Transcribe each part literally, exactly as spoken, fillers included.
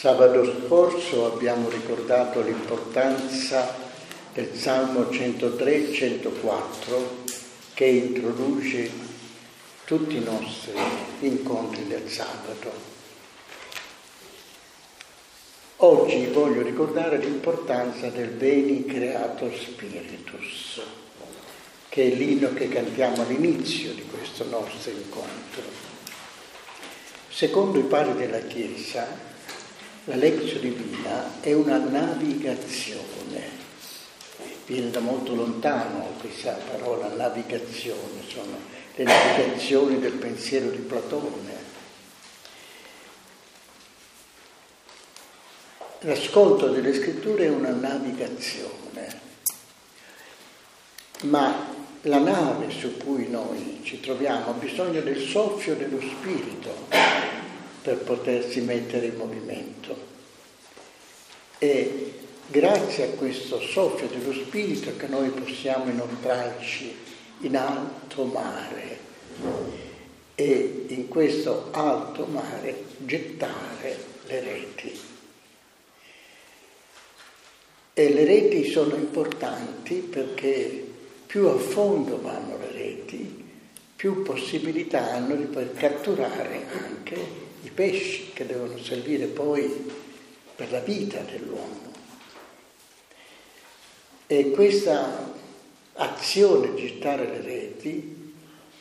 Sabato scorso abbiamo ricordato l'importanza del Salmo centotré centoquattro che introduce tutti i nostri incontri del sabato. Oggi voglio ricordare l'importanza del Veni Creator Spiritus, che è l'inno che cantiamo all'inizio di questo nostro incontro. Secondo i padri della Chiesa, la Lectio Divina è una navigazione. Viene da molto lontano questa parola navigazione, sono le navigazioni del pensiero di Platone. L'ascolto delle scritture è una navigazione, ma la nave su cui noi ci troviamo ha bisogno del soffio dello Spirito per potersi mettere in movimento. E grazie a questo soffio dello Spirito che noi possiamo inoltrarci in alto mare e in questo alto mare gettare le reti. E le reti sono importanti perché più a fondo vanno le reti, più possibilità hanno di poter catturare anche i pesci che devono servire poi per la vita dell'uomo. E questa azione di gettare le reti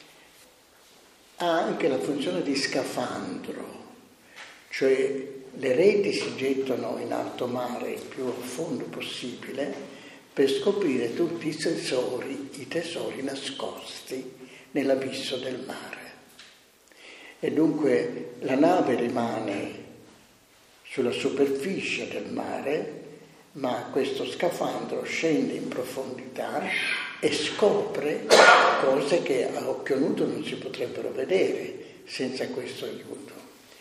ha anche la funzione di scafandro, cioè le reti si gettano in alto mare il più a fondo possibile per scoprire tutti i tesori, i tesori nascosti nell'abisso del mare. E dunque la nave rimane sulla superficie del mare, ma questo scafandro scende in profondità e scopre cose che a occhio nudo non si potrebbero vedere senza questo aiuto.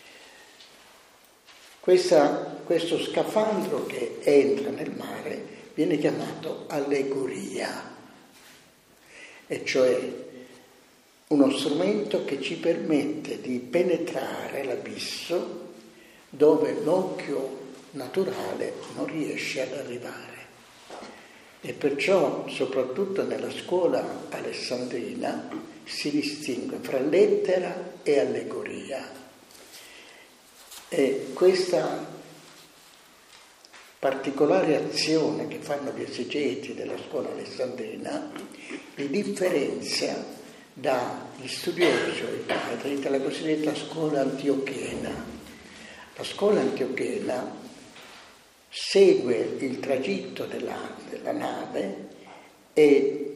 Questa, questo scafandro che entra nel mare viene chiamato allegoria, e cioè uno strumento che ci permette di penetrare l'abisso dove l'occhio naturale non riesce ad arrivare. E perciò, soprattutto nella scuola alessandrina, si distingue fra lettera e allegoria. E questa particolare azione che fanno gli esegeti della scuola alessandrina li differenzia dagli studiosi o i padri della cosiddetta scuola antiochena. La scuola antiochena segue il tragitto della, della nave e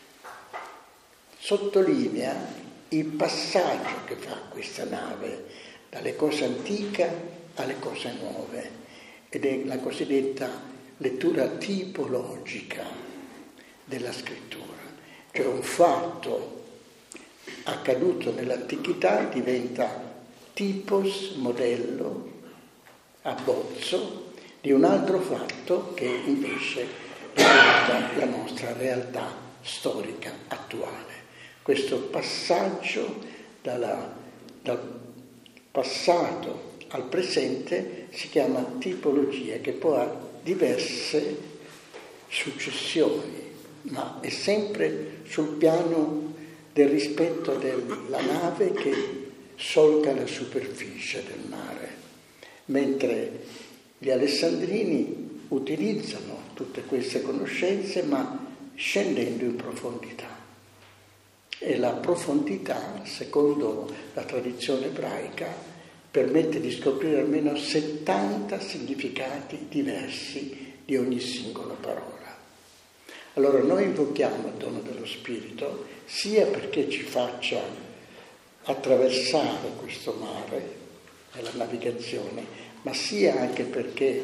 sottolinea il passaggio che fa questa nave dalle cose antiche alle cose nuove, ed è la cosiddetta lettura tipologica della scrittura, cioè un fatto accaduto nell'antichità diventa tipos, modello, abbozzo di un altro fatto che invece riguarda la nostra realtà storica attuale. Questo passaggio dalla, dal passato al presente si chiama tipologia, che poi ha diverse successioni, ma è sempre sul piano del rispetto della nave che solca la superficie del mare, mentre gli alessandrini utilizzano tutte queste conoscenze ma scendendo in profondità. E la profondità, secondo la tradizione ebraica, permette di scoprire almeno settanta significati diversi di ogni singola parola. Allora noi invochiamo il dono dello Spirito sia perché ci faccia attraversare questo mare nella navigazione, ma sia anche perché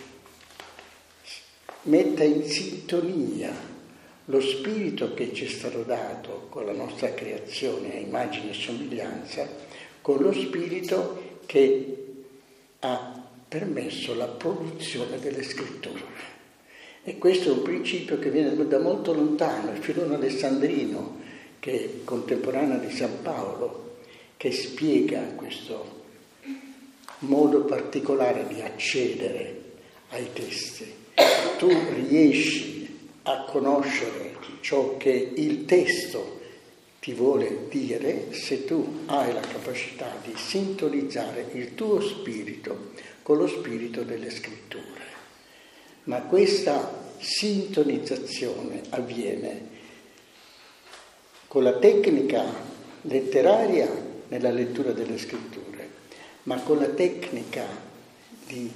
metta in sintonia lo spirito che ci è stato dato con la nostra creazione a immagine e somiglianza con lo spirito che ha permesso la produzione delle scritture. E questo è un principio che viene da molto lontano, il filone alessandrino, che è contemporaneo di San Paolo, che spiega questo modo particolare di accedere ai testi. Tu riesci a conoscere ciò che il testo ti vuole dire se tu hai la capacità di sintonizzare il tuo spirito con lo spirito delle scritture. Ma questa sintonizzazione avviene con la tecnica letteraria nella lettura delle scritture, ma con la tecnica di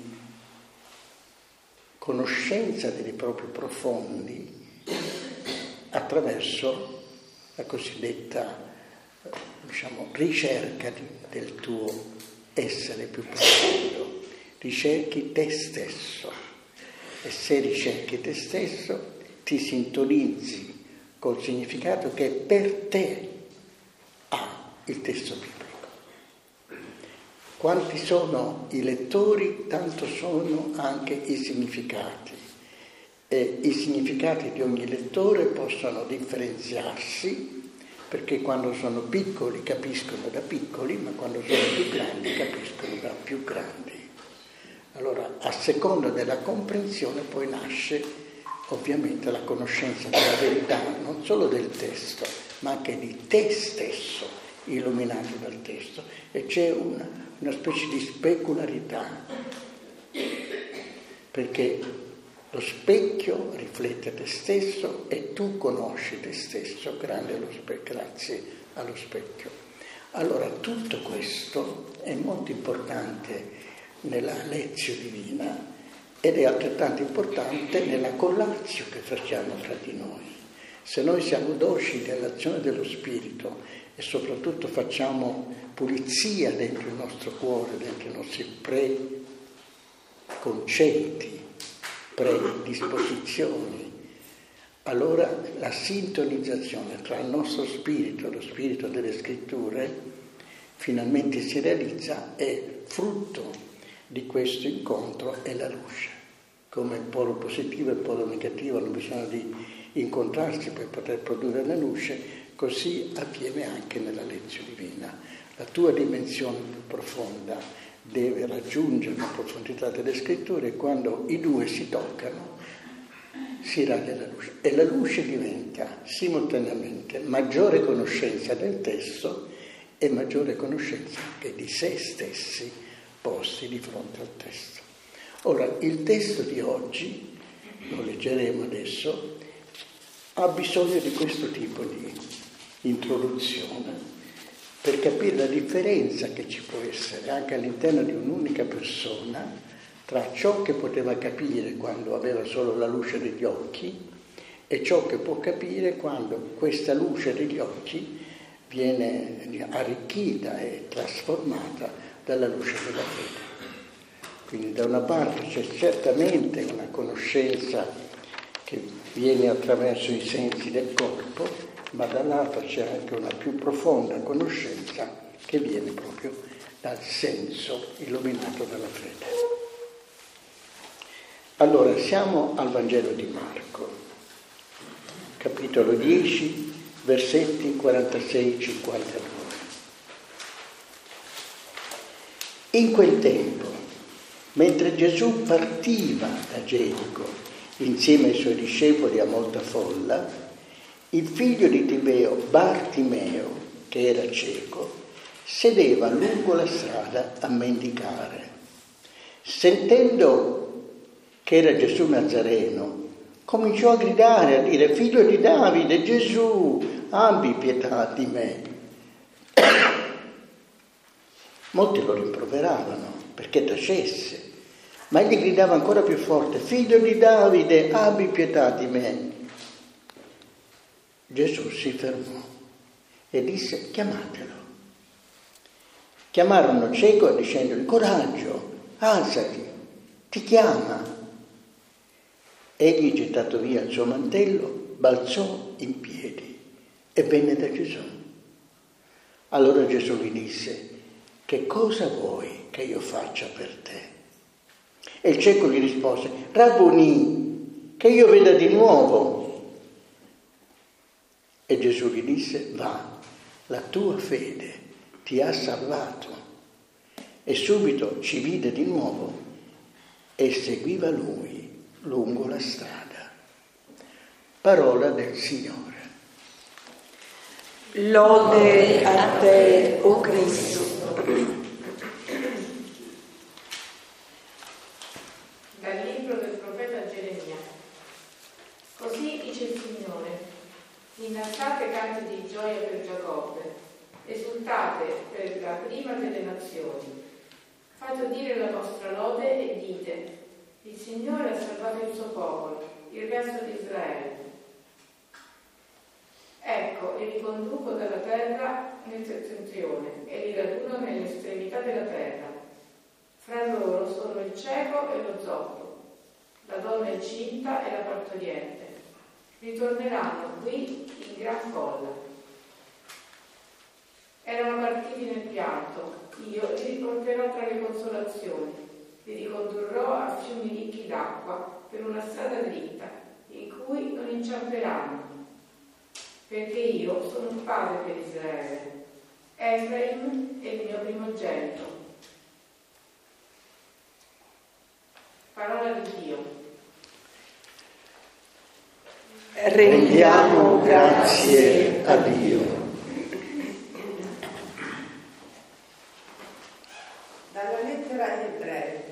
conoscenza dei propri profondi attraverso la cosiddetta, diciamo, ricerca di, del tuo essere più profondo. Ricerchi te stesso e se ricerchi te stesso ti sintonizzi col significato che per te ha il testo biblico. Quanti sono i lettori, tanto sono anche i significati. E i significati di ogni lettore possono differenziarsi, perché quando sono piccoli capiscono da piccoli, ma quando sono più grandi capiscono da più grandi. Allora, a seconda della comprensione poi nasce ovviamente la conoscenza della verità, non solo del testo, ma anche di te stesso, illuminato dal testo. E c'è una, una specie di specularità, perché lo specchio riflette te stesso e tu conosci te stesso, grande lo specchio, grazie allo specchio. Allora, tutto questo è molto importante nella lezione divina ed è altrettanto importante nella collazio che facciamo fra di noi. Se noi siamo docili all'azione dello Spirito e soprattutto facciamo pulizia dentro il nostro cuore, dentro i nostri preconcetti, predisposizioni, allora la sintonizzazione tra il nostro spirito e lo spirito delle scritture finalmente si realizza e frutto di questo incontro è la luce. Come il polo positivo e il polo negativo hanno bisogno di incontrarsi per poter produrre la luce, così avviene anche nella lezione divina. La tua dimensione più profonda deve raggiungere la profondità delle scritture e quando i due si toccano si radia la luce. E la luce diventa simultaneamente maggiore conoscenza del testo e maggiore conoscenza anche di se stessi posti di fronte al testo. Ora, il testo di oggi, lo leggeremo adesso, ha bisogno di questo tipo di introduzione per capire la differenza che ci può essere anche all'interno di un'unica persona tra ciò che poteva capire quando aveva solo la luce degli occhi e ciò che può capire quando questa luce degli occhi viene arricchita e trasformata dalla luce della fede. Quindi da una parte c'è certamente una conoscenza che viene attraverso i sensi del corpo, ma dall'altra c'è anche una più profonda conoscenza che viene proprio dal senso illuminato dalla fede. Allora, siamo al Vangelo di Marco, capitolo dieci, versetti quarantasei cinquantadue. In quel tempo, mentre Gesù partiva da Gerico insieme ai suoi discepoli a molta folla, il figlio di Tibeo, Bartimeo, che era cieco, sedeva lungo la strada a mendicare. Sentendo che era Gesù Nazareno, cominciò a gridare, a dire: «Figlio di Davide, Gesù, abbi pietà di me». Molti lo rimproveravano perché tacesse, ma egli gridava ancora più forte: «Figlio di Davide, abbi pietà di me». Gesù si fermò e disse: «Chiamatelo». Chiamarono il cieco dicendogli: «Coraggio, alzati, ti chiama». Egli, gettato via il suo mantello, balzò in piedi e venne da Gesù. Allora Gesù gli disse: «Che cosa vuoi che io faccia per te?» E il cieco gli rispose: «Rabboni, che io veda di nuovo». E Gesù gli disse: «Va, la tua fede ti ha salvato». e subito ci vide di nuovo e seguiva lui lungo la strada. Parola del Signore. Lode a te, o Cristo. Dal libro del profeta Geremia. Così dice il Signore: innalzate canti di gioia per Giacobbe, esultate per la prima delle nazioni, fate udire la vostra lode e dite: il Signore ha salvato il suo popolo, il resto di Israele. Ecco, li riconduco dalla terra nel settentrione e li raduno nell'estremità della terra. Fra loro sono il cieco e lo zoppo, la donna incinta e la partoriente. Ritorneranno qui in gran folla. Erano partiti nel pianto, io li riporterò tra le consolazioni, li ricondurrò a fiumi ricchi d'acqua per una strada dritta, in cui non inciamperanno. Perché io sono un padre per Israele, Efraim è il mio primogenito. Parola di Dio. Rendiamo grazie a Dio. Dalla lettera agli Ebrei.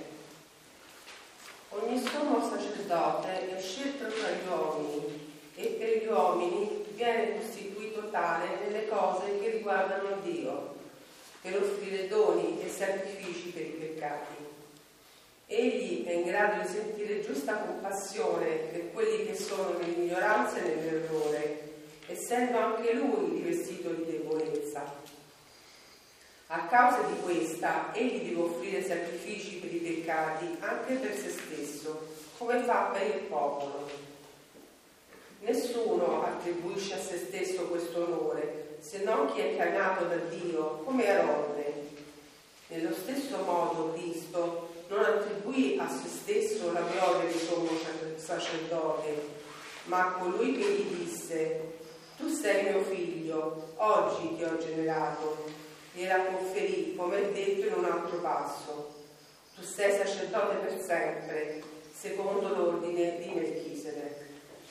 Ogni sommo sacerdote è scelto tra gli uomini e per gli uomini viene costituito tale nelle cose che riguardano Dio, per offrire doni e sacrifici per i peccati. Egli è in grado di sentire giusta compassione per quelli che sono nell'ignoranza e nell'errore, essendo anche lui rivestito di debolezza. A causa di questa, egli deve offrire sacrifici per i peccati anche per se stesso, come fa per il popolo. Nessuno attribuisce a se stesso questo onore, se non chi è chiamato da Dio, come Aronne. Nello stesso modo Cristo non attribuì a se stesso la gloria di sommo sacerdote, ma a colui che gli disse: tu sei mio figlio, oggi ti ho generato. Gliela conferì, come è detto in un altro passo: tu sei sacerdote per sempre, secondo l'ordine di Melchisedec.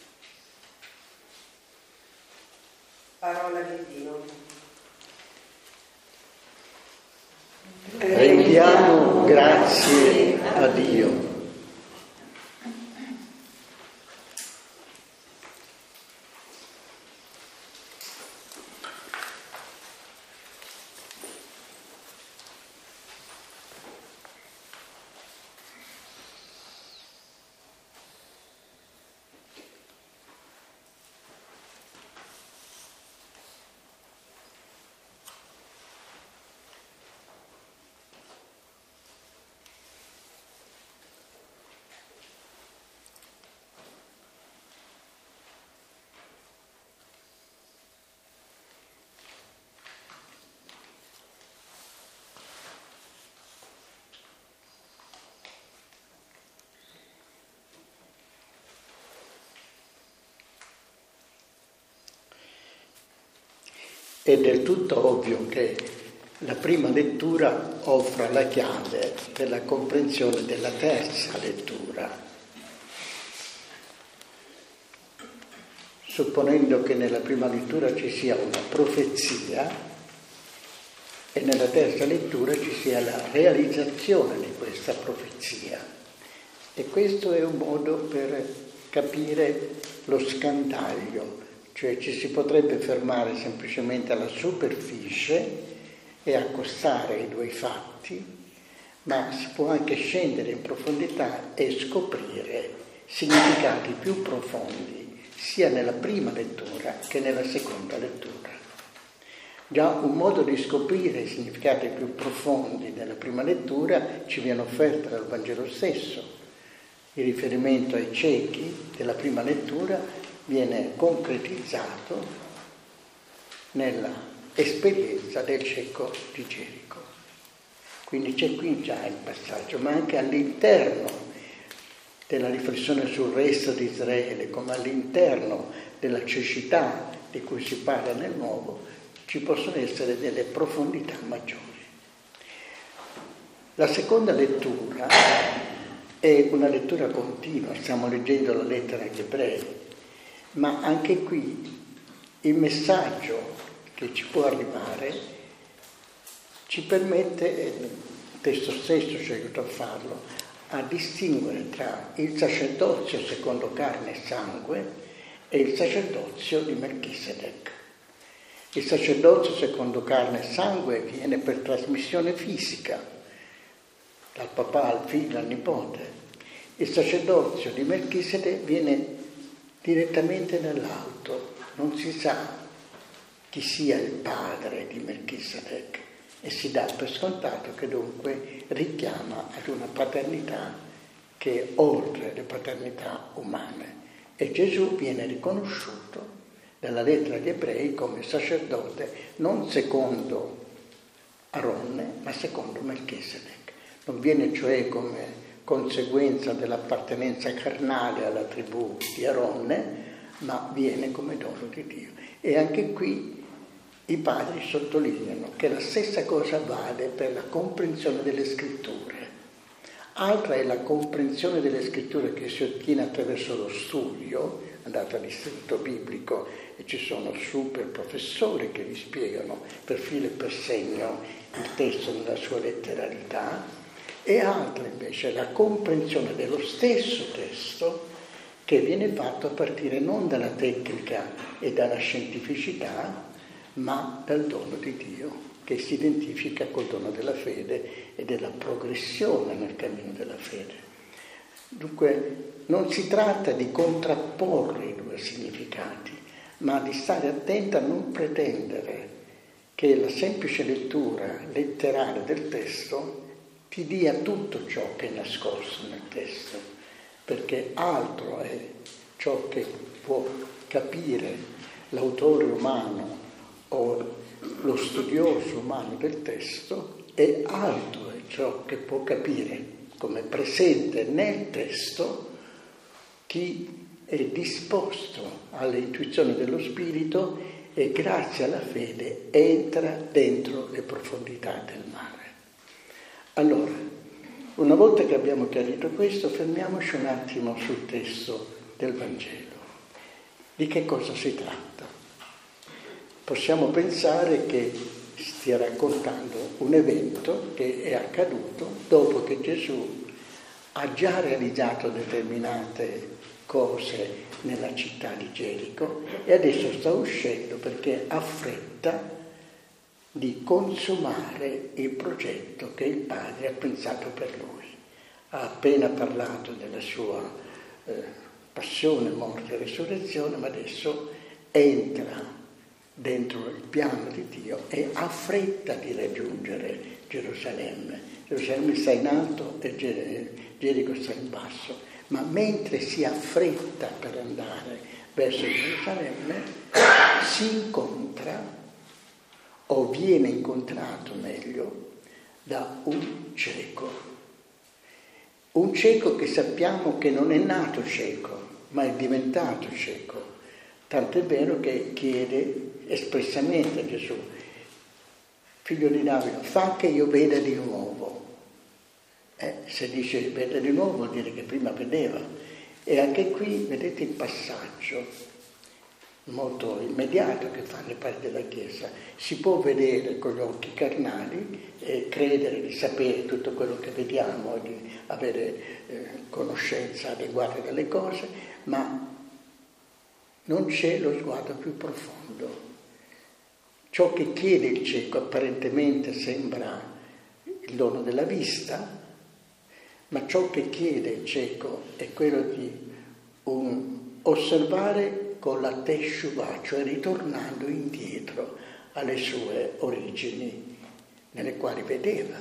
Parola di Dio. Rendiamo grazie a Dio. È del tutto ovvio che la prima lettura offra la chiave per la comprensione della terza lettura. Supponendo che nella prima lettura ci sia una profezia e nella terza lettura ci sia la realizzazione di questa profezia. E questo è un modo per capire lo scandaglio. Cioè ci si potrebbe fermare semplicemente alla superficie e accostare i due fatti, ma si può anche scendere in profondità e scoprire significati più profondi sia nella prima lettura che nella seconda lettura. Già un modo di scoprire i significati più profondi nella prima lettura ci viene offerto dal Vangelo stesso. Il riferimento ai ciechi della prima lettura viene concretizzato nella esperienza del cieco di Gerico. Quindi c'è qui già il passaggio, ma anche all'interno della riflessione sul resto di Israele, come all'interno della cecità di cui si parla nel Nuovo, ci possono essere delle profondità maggiori. La seconda lettura è una lettura continua, stiamo leggendo la lettera agli Ebrei, ma anche qui il messaggio che ci può arrivare ci permette, il testo stesso ci aiuta a farlo, a distinguere tra il sacerdozio secondo carne e sangue e il sacerdozio di Melchisedec. Il sacerdozio secondo carne e sangue viene per trasmissione fisica, dal papà al figlio al nipote. Il sacerdozio di Melchisedec viene direttamente dall'alto, non si sa chi sia il padre di Melchisedec e si dà per scontato che dunque richiama ad una paternità che è oltre le paternità umane. E Gesù viene riconosciuto dalla lettera agli Ebrei come sacerdote non secondo Aronne, ma secondo Melchisedec. Non viene cioè come conseguenza dell'appartenenza carnale alla tribù di Aronne, ma viene come dono di Dio. E anche qui i padri sottolineano che la stessa cosa vale per la comprensione delle scritture. Altra è la comprensione delle scritture che si ottiene attraverso lo studio, andate all'istituto biblico e ci sono super professori che vi spiegano per filo e per segno il testo nella sua letteralità, e altra invece è la comprensione dello stesso testo che viene fatto a partire non dalla tecnica e dalla scientificità, ma dal dono di Dio, che si identifica col dono della fede e della progressione nel cammino della fede. Dunque non si tratta di contrapporre i due significati, ma di stare attenta a non pretendere che la semplice lettura letterale del testo ti dia tutto ciò che è nascosto nel testo, perché altro è ciò che può capire l'autore umano o lo studioso umano del testo, e altro è ciò che può capire come presente nel testo chi è disposto alle intuizioni dello Spirito e grazie alla fede entra dentro le profondità del mare. Allora, una volta che abbiamo chiarito questo, fermiamoci un attimo sul testo del Vangelo. Di che cosa si tratta? Possiamo pensare che stia raccontando un evento che è accaduto dopo che Gesù ha già realizzato determinate cose nella città di Gerico e adesso sta uscendo perché ha fretta di consumare il progetto che il Padre ha pensato per lui. Ha appena parlato della sua eh, passione, morte e risurrezione, ma adesso entra dentro il piano di Dio e ha fretta di raggiungere Gerusalemme. Gerusalemme sta in alto e Gerico sta in basso, ma mentre si affretta per andare verso Gerusalemme si incontra o viene incontrato meglio da un cieco. Un cieco che sappiamo che non è nato cieco, ma è diventato cieco. Tant'è vero che chiede espressamente a Gesù: figlio di Davide, fa che io veda di nuovo. Eh, se dice veda di nuovo vuol dire che prima vedeva. E anche qui vedete il passaggio molto immediato che fa le parti della Chiesa. Si può vedere con gli occhi carnali e credere di sapere tutto quello che vediamo, di avere eh, conoscenza adeguata delle cose, ma non c'è lo sguardo più profondo. Ciò che chiede il cieco apparentemente sembra il dono della vista, ma ciò che chiede il cieco è quello di un osservare con la teshuvah, cioè ritornando indietro alle sue origini nelle quali vedeva.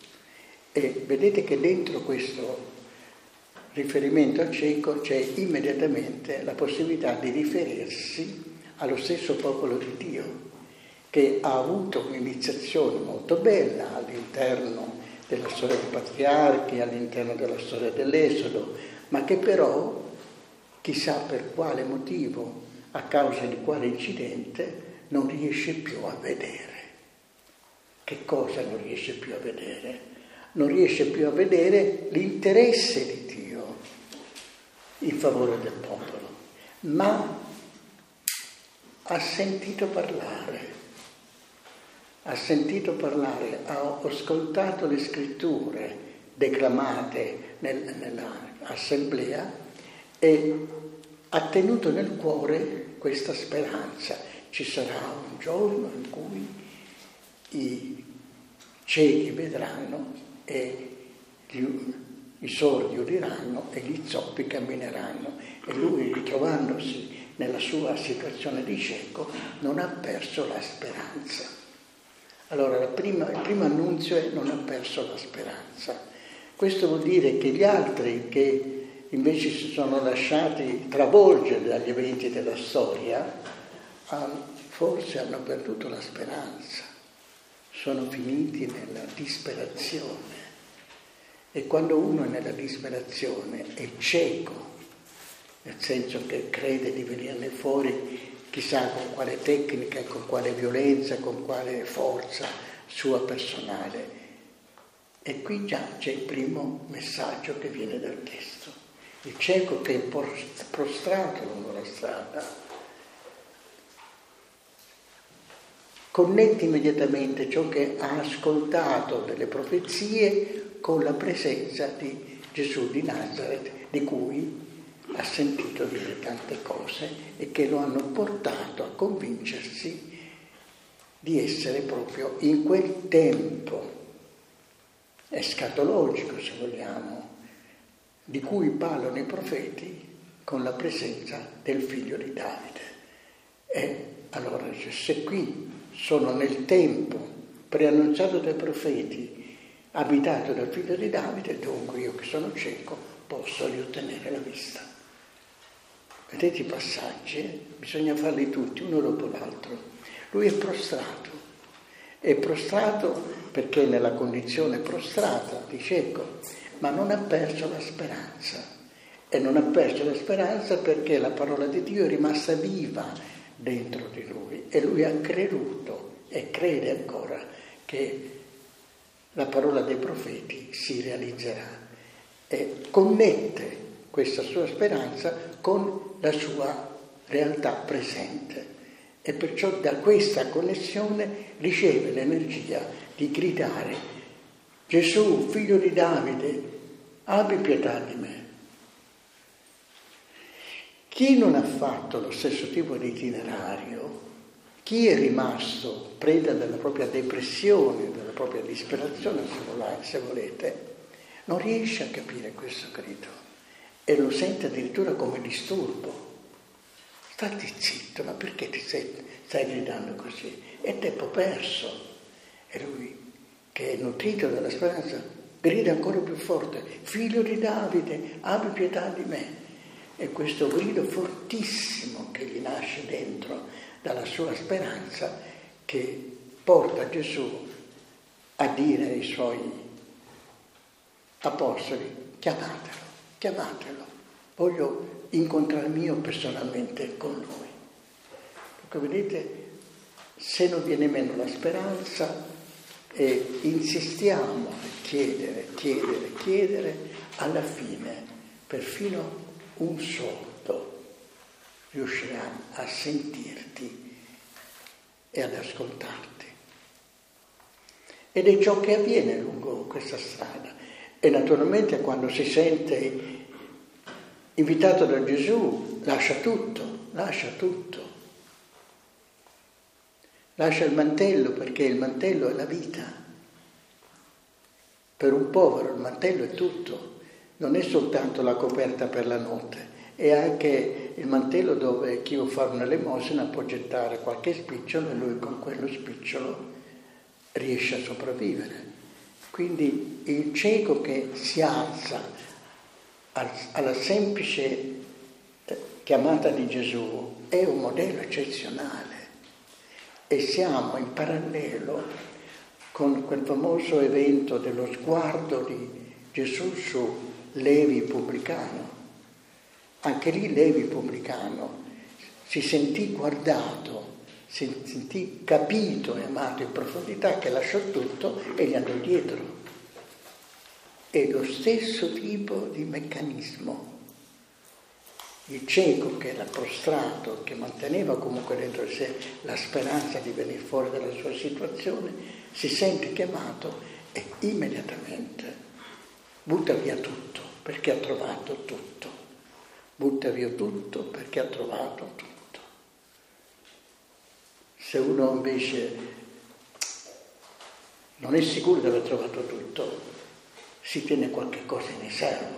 E vedete che dentro questo riferimento al cieco c'è immediatamente la possibilità di riferirsi allo stesso popolo di Dio, che ha avuto un'iniziazione molto bella all'interno della storia dei patriarchi, all'interno della storia dell'Esodo, ma che però, chissà per quale motivo, a causa di quale incidente, non riesce più a vedere. Che cosa non riesce più a vedere? non riesce più a vedere l'interesse di Dio in favore del popolo, ma ha sentito parlare, ha sentito parlare, ha ascoltato le scritture declamate nel, nell'assemblea e ha tenuto nel cuore questa speranza. Ci sarà un giorno in cui i ciechi vedranno e gli, i sordi udiranno e gli zoppi cammineranno. E lui, ritrovandosi nella sua situazione di cieco, non ha perso la speranza. Allora la prima, il primo annunzio è: non ha perso la speranza. Questo vuol dire che gli altri che invece si sono lasciati travolgere dagli eventi della storia, forse hanno perduto la speranza, sono finiti nella disperazione. E quando uno è nella disperazione è cieco, nel senso che crede di venirne fuori chissà con quale tecnica, con quale violenza, con quale forza sua personale. E qui già c'è il primo messaggio che viene dal testo. Il cieco che è prostrato lungo la strada connette immediatamente ciò che ha ascoltato delle profezie con la presenza di Gesù di Nazareth, di cui ha sentito dire tante cose e che lo hanno portato a convincersi di essere proprio in quel tempo escatologico, se vogliamo, di cui parlano i profeti con la presenza del figlio di Davide. E allora, se qui sono nel tempo preannunciato dai profeti, abitato dal figlio di Davide, dunque io che sono cieco posso riottenere la vista. Vedete i passaggi? Eh? Bisogna farli tutti, uno dopo l'altro. Lui è prostrato. È prostrato perché è nella condizione prostrata di cieco, ma non ha perso la speranza. E non ha perso la speranza perché la parola di Dio è rimasta viva dentro di lui e lui ha creduto e crede ancora che la parola dei profeti si realizzerà e connette questa sua speranza con la sua realtà presente e perciò da questa connessione riceve l'energia di gridare: Gesù, figlio di Davide, abbi pietà di me. Chi non ha fatto lo stesso tipo di itinerario, chi è rimasto preda della propria depressione, della propria disperazione, se volete, non riesce a capire questo grido e lo sente addirittura come disturbo. Stati zitto, ma perché ti sei, stai gridando così? È tempo perso. E lui, che è nutrito dalla speranza, grida ancora più forte: figlio di Davide, abbi pietà di me. E questo grido fortissimo che gli nasce dentro dalla sua speranza, che porta Gesù a dire ai suoi apostoli: chiamatelo, chiamatelo, voglio incontrarmi io personalmente con lui. Perché vedete, se non viene meno la speranza e insistiamo a chiedere, chiedere, chiedere, alla fine perfino un sordo riuscirà a sentirti e ad ascoltarti. Ed è ciò che avviene lungo questa strada. E naturalmente quando si sente invitato da Gesù, lascia tutto, lascia tutto. Lascia il mantello, perché il mantello è la vita. Per un povero il mantello è tutto. Non è soltanto la coperta per la notte, è anche il mantello dove chi vuol fare un'elemosina può gettare qualche spicciolo e lui con quello spicciolo riesce a sopravvivere. Quindi il cieco che si alza alla semplice chiamata di Gesù è un modello eccezionale e siamo in parallelo con quel famoso evento dello sguardo di Gesù su Levi pubblicano. Anche lì Levi pubblicano si sentì guardato, si sentì capito e amato in profondità, che lasciò tutto e gli andò dietro. è lo stesso tipo di meccanismo. Il cieco che era prostrato, che manteneva comunque dentro di sé la speranza di venire fuori dalla sua situazione, si sente chiamato e immediatamente butta via tutto perché ha trovato tutto. Butta via tutto perché ha trovato tutto. Se uno invece non è sicuro di aver trovato tutto, si tiene qualche cosa in riserva.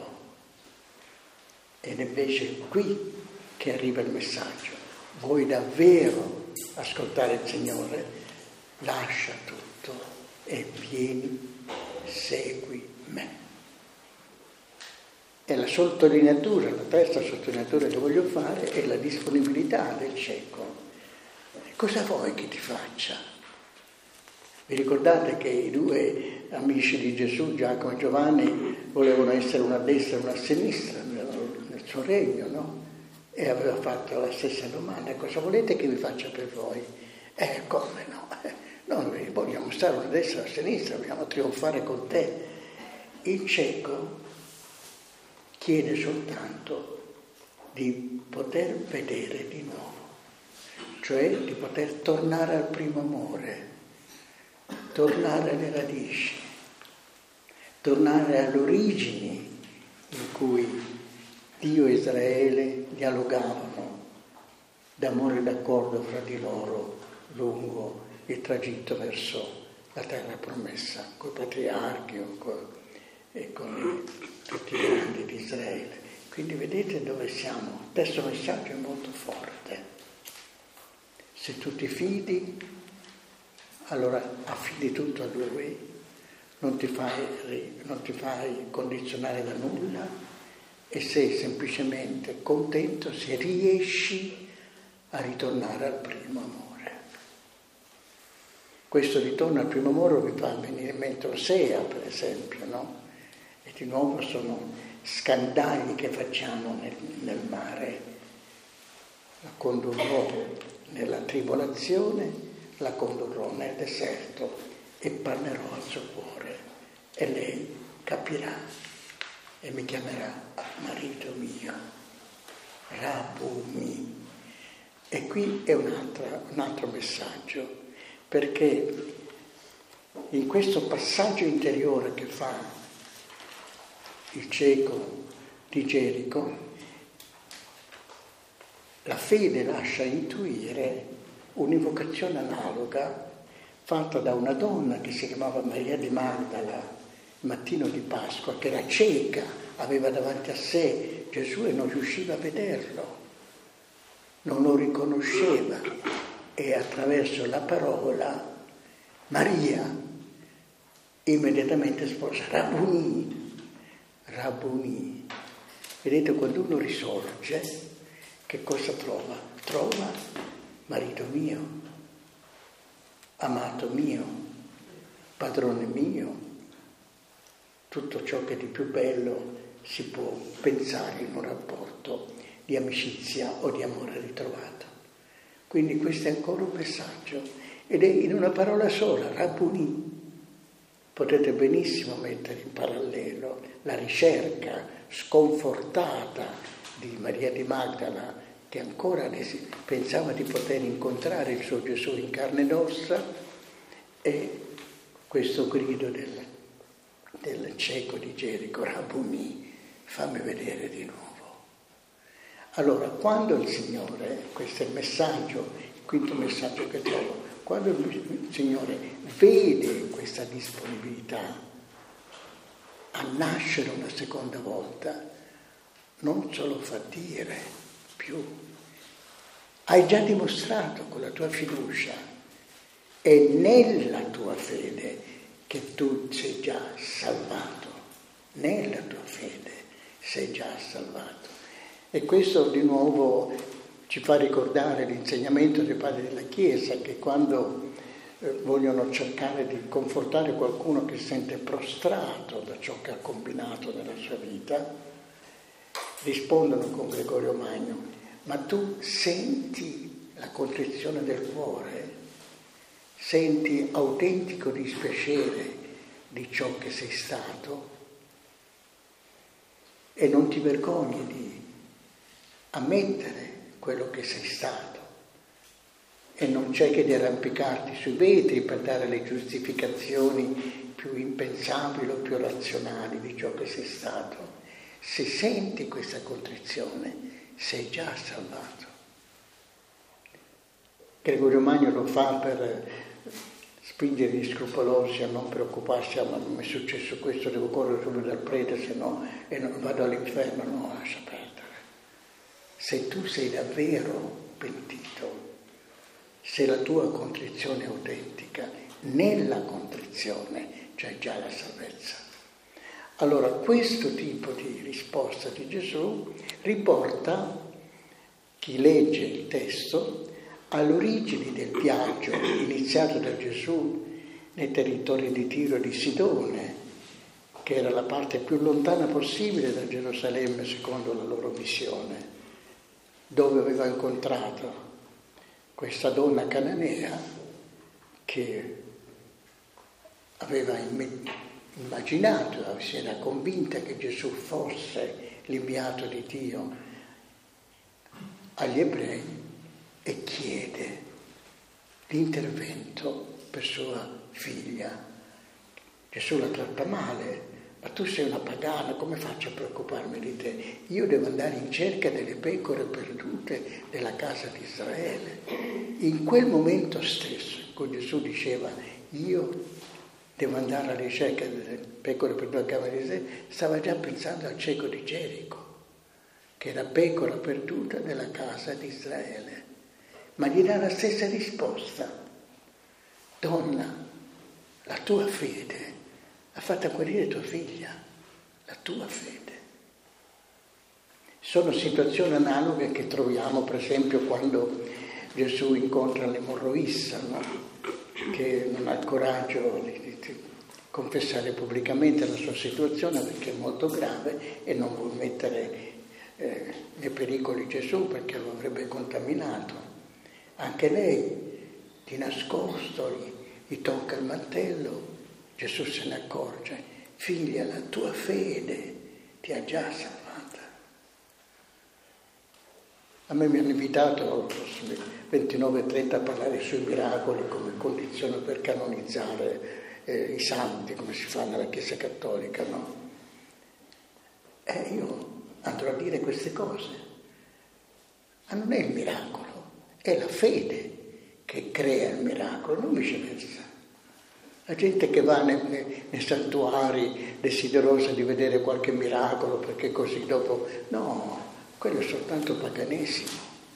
Ed invece è qui che arriva il messaggio. Vuoi davvero ascoltare il Signore? Lascia tutto e vieni, segui me. E la sottolineatura, la terza sottolineatura che voglio fare è la disponibilità del cieco. Cosa vuoi che ti faccia? Vi ricordate che i due amici di Gesù, Giacomo e Giovanni, volevano essere una a destra e una a sinistra nel suo regno, no? E aveva fatto la stessa domanda: cosa volete che vi faccia per voi? Eh, come no? Noi vogliamo stare una a destra e a sinistra, vogliamo trionfare con te. Il cieco chiede soltanto di poter vedere di nuovo, cioè di poter tornare al primo amore, tornare alle radici, tornare alle origini in cui Dio e Israele dialogavano d'amore e d'accordo fra di loro lungo il tragitto verso la terra promessa, con i patriarchi e con tutti i grandi di Israele. Quindi vedete dove siamo. Il terzo messaggio è molto forte. Se tu ti fidi, allora affidi tutto a Lui, non ti fai, non ti fai condizionare da nulla e sei semplicemente contento se riesci a ritornare al primo amore. Questo ritorno al primo amore mi fa venire in mente Osea, per esempio, no? E di nuovo sono scandagli che facciamo nel, nel mare. La condurrò nella tribolazione, la condurrò nel deserto e parlerò al suo cuore e lei capirà e mi chiamerà marito mio, Rabuni. E qui è un altro, un altro messaggio, perché in questo passaggio interiore che fa il cieco di Gerico, la fede lascia intuire un'invocazione analoga fatta da una donna che si chiamava Maria di Magdala, il mattino di Pasqua, che era cieca, aveva davanti a sé Gesù e non riusciva a vederlo, non lo riconosceva, e attraverso la parola Maria immediatamente sposa Rabuni, Rabuni. Vedete, quando uno risorge, che cosa trova? Trova marito mio, amato mio, padrone mio, tutto ciò che di più bello si può pensare in un rapporto di amicizia o di amore ritrovato. Quindi questo è ancora un messaggio, ed è in una parola sola, Rabuni. Potete benissimo mettere in parallelo la ricerca sconfortata di Maria di Magdala, che ancora pensava di poter incontrare il suo Gesù in carne ed ossa, e questo grido del, del cieco di Gerico, Rabuni, fammi vedere di nuovo. Allora, quando il Signore, questo è il messaggio, il quinto messaggio che trovo, quando il Signore vede questa disponibilità a nascere una seconda volta, non ce lo fa dire più. Hai già dimostrato con la tua fiducia e nella tua fede che tu sei già salvato. Nella tua fede sei già salvato. E questo di nuovo ci fa ricordare l'insegnamento dei padri della Chiesa, che quando eh, vogliono cercare di confortare qualcuno che si sente prostrato da ciò che ha combinato nella sua vita, rispondono con Gregorio Magno: ma tu senti la contrizione del cuore, senti autentico dispiacere di ciò che sei stato? e non ti vergogni di ammettere quello che sei stato. E non c'è che di arrampicarti sui vetri per dare le giustificazioni più impensabili o più razionali di ciò che sei stato. Se senti questa contrizione, sei già salvato. Gregorio Magno lo fa per spingere gli scrupolosi a non preoccuparsi, ah, ma non mi è successo questo, devo correre subito dal prete, se no e non vado all'inferno. No, lascia perdere. Se tu sei davvero pentito, se la tua contrizione è autentica, nella contrizione c'è già la salvezza. Allora questo tipo di risposta di Gesù riporta chi legge il testo all'origine del viaggio iniziato da Gesù nei territori di Tiro e di Sidone, che era la parte più lontana possibile da Gerusalemme secondo la loro visione, dove aveva incontrato questa donna cananea che aveva immaginato, si era convinta che Gesù fosse l'inviato di Dio agli ebrei e chiede l'intervento per sua figlia. Gesù la tratta male. Ma tu sei una pagana, come faccio a preoccuparmi di te? Io devo andare in cerca delle pecore perdute della casa di Israele. In quel momento stesso in cui Gesù diceva io devo andare alla ricerca delle pecore perdute della casa di Israele, stava già pensando al cieco di Gerico, che era pecora perduta della casa di Israele. Ma gli dà la stessa risposta. Donna, la tua fede ha fatto guarire tua figlia, la tua fede. Sono situazioni analoghe che troviamo, per esempio, quando Gesù incontra l'emorroissa, no? Che non ha il coraggio di, di, di confessare pubblicamente la sua situazione perché è molto grave e non vuol mettere eh, nei pericoli Gesù perché lo avrebbe contaminato. Anche lei, di nascosto, gli, gli tocca il mantello. Gesù se ne accorge, figlia, la tua fede ti ha già salvata. A me mi hanno invitato alle ventinove e trenta a parlare sui miracoli come condizione per canonizzare eh, i santi, come si fa nella Chiesa Cattolica, no? E io andrò a dire queste cose. Ma non è il miracolo, è la fede che crea il miracolo, non viceversa. La gente che va nei, nei, nei santuari desiderosa di vedere qualche miracolo perché così dopo... No, quello è soltanto paganesimo.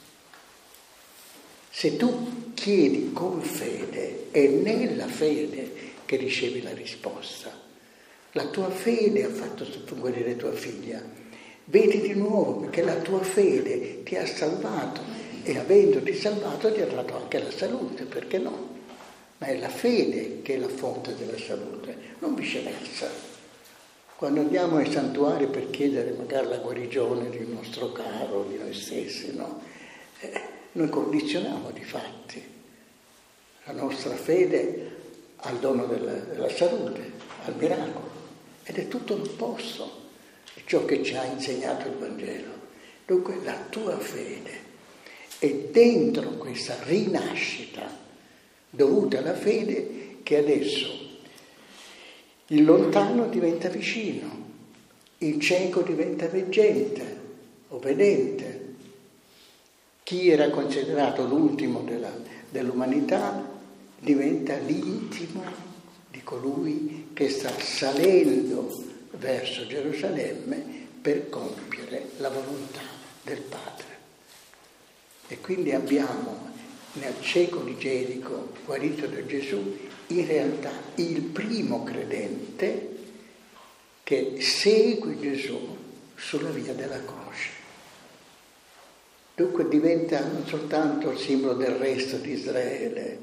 Se tu chiedi con fede, è nella fede che ricevi la risposta. La tua fede ha fatto guarire tua figlia. Vedi di nuovo perché la tua fede ti ha salvato e avendoti salvato ti ha dato anche la salute, perché no? Ma è la fede che è la fonte della salute, non viceversa. Quando andiamo ai santuari per chiedere magari la guarigione di un nostro caro, di noi stessi, no? Eh, noi condizioniamo di fatti la nostra fede al dono della, della salute, al miracolo. Ed è tutto l'opposto di ciò che ci ha insegnato il Vangelo. Dunque la tua fede è dentro questa rinascita dovuta alla fede che adesso il lontano diventa vicino, il cieco diventa veggente o vedente. Chi era considerato l'ultimo della, dell'umanità diventa l'intimo di colui che sta salendo verso Gerusalemme per compiere la volontà del Padre. E quindi abbiamo nel cieco di Gerico, guarito da Gesù, in realtà il primo credente che segue Gesù sulla via della croce. Dunque diventa non soltanto il simbolo del resto di Israele,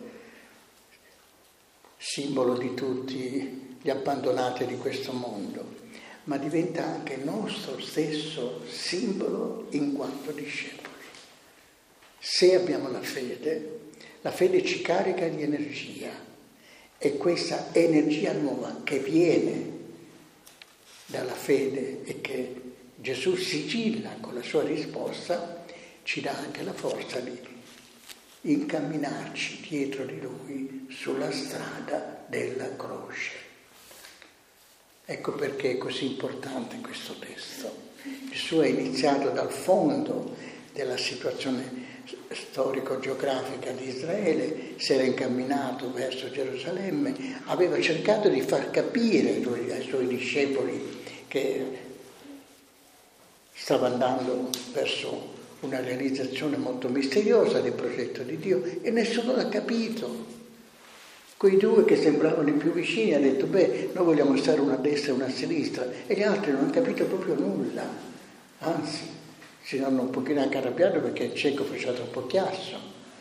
simbolo di tutti gli abbandonati di questo mondo, ma diventa anche il nostro stesso simbolo in quanto discepoli. Se abbiamo la fede, la fede ci carica di energia e questa energia nuova che viene dalla fede e che Gesù sigilla con la sua risposta, ci dà anche la forza di incamminarci dietro di Lui sulla strada della croce. Ecco perché è così importante questo testo. Gesù è iniziato dal fondo della situazione storico-geografica di Israele, si era incamminato verso Gerusalemme, aveva cercato di far capire ai suoi discepoli che stava andando verso una realizzazione molto misteriosa del progetto di Dio e nessuno l'ha capito. Quei due che sembravano i più vicini hanno detto: beh, noi vogliamo stare una a destra e una a sinistra, e gli altri non hanno capito proprio nulla, anzi si hanno un pochino anche arrabbiato perché il cieco faceva troppo chiasso.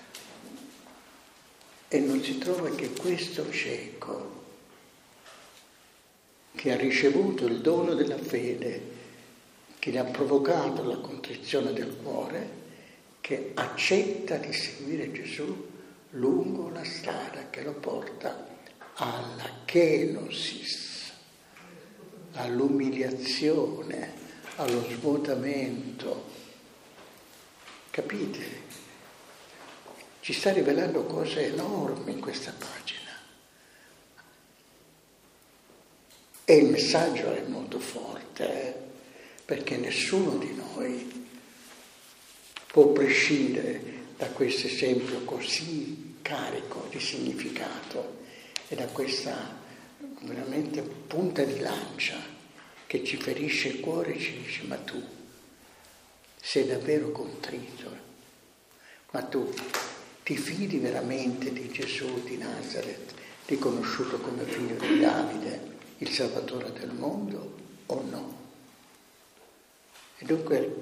E non si trova che questo cieco, che ha ricevuto il dono della fede, che gli ha provocato la contrizione del cuore, che accetta di seguire Gesù lungo la strada che lo porta alla kenosis, all'umiliazione, allo svuotamento. Capite? Ci sta rivelando cose enormi in questa pagina. E il messaggio è molto forte, eh? Perché nessuno di noi può prescindere da questo esempio così carico di significato e da questa veramente punta di lancia che ci ferisce il cuore e ci dice: ma tu sei davvero contrito? Ma tu ti fidi veramente di Gesù di Nazareth, riconosciuto come figlio di Davide, il Salvatore del mondo, o no? E dunque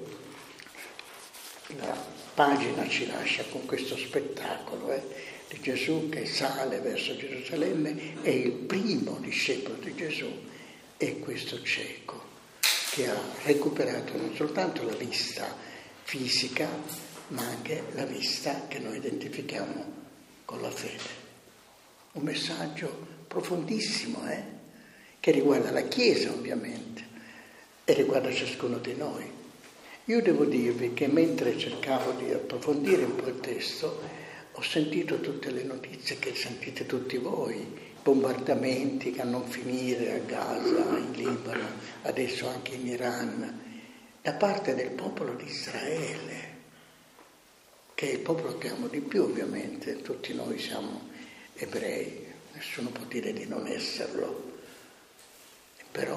la pagina ci lascia con questo spettacolo eh, di Gesù che sale verso Gerusalemme, e il primo discepolo di Gesù è questo cieco che ha recuperato non soltanto la vista fisica, ma anche la vista che noi identifichiamo con la fede. Un messaggio profondissimo, eh, che riguarda la Chiesa ovviamente e riguarda ciascuno di noi. Io devo dirvi che mentre cercavo di approfondire un po' il testo, ho sentito tutte le notizie che sentite tutti voi, bombardamenti che a non finire a Gaza, in Libano, adesso anche in Iran, da parte del popolo di Israele, che è il popolo che amo di più ovviamente. Tutti noi siamo ebrei, nessuno può dire di non esserlo, però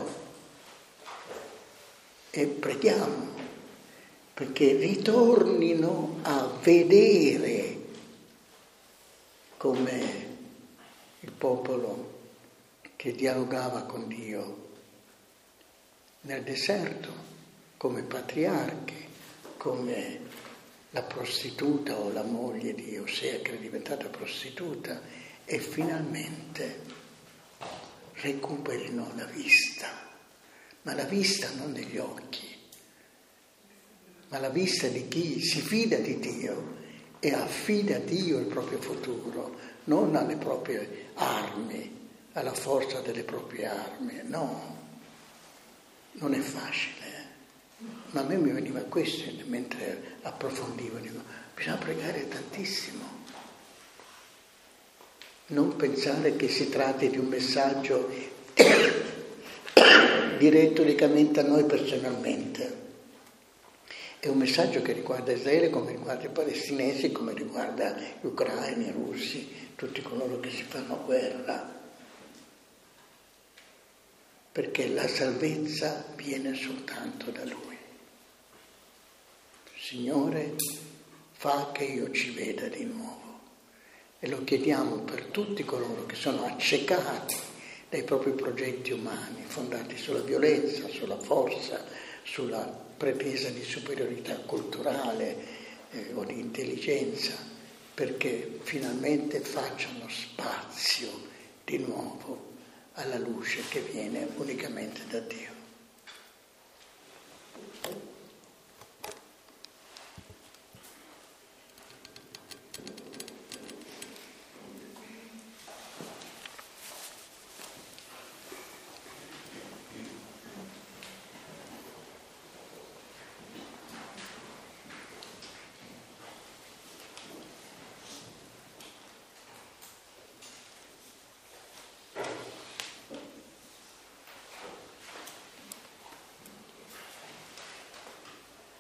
e preghiamo perché ritornino a vedere come il popolo che dialogava con Dio nel deserto, come patriarchi, come la prostituta o la moglie di Osea che è diventata prostituta, e finalmente recuperino la vista, ma la vista non degli occhi, ma la vista di chi si fida di Dio e affida a Dio il proprio futuro, non alle proprie armi, alla forza delle proprie armi. No, non è facile. Eh? Ma a me mi veniva questo mentre approfondivo, dico, bisogna pregare tantissimo. Non pensare che si tratti di un messaggio diretto unicamente a noi personalmente. È un messaggio che riguarda Israele come riguarda i palestinesi, come riguarda gli ucraini, i russi, tutti coloro che si fanno guerra. Perché la salvezza viene soltanto da Lui. Signore, fa che io ci veda di nuovo. E lo chiediamo per tutti coloro che sono accecati dai propri progetti umani, fondati sulla violenza, sulla forza, sulla pretesa di superiorità culturale eh, o di intelligenza, perché finalmente facciano spazio di nuovo alla luce che viene unicamente da Dio.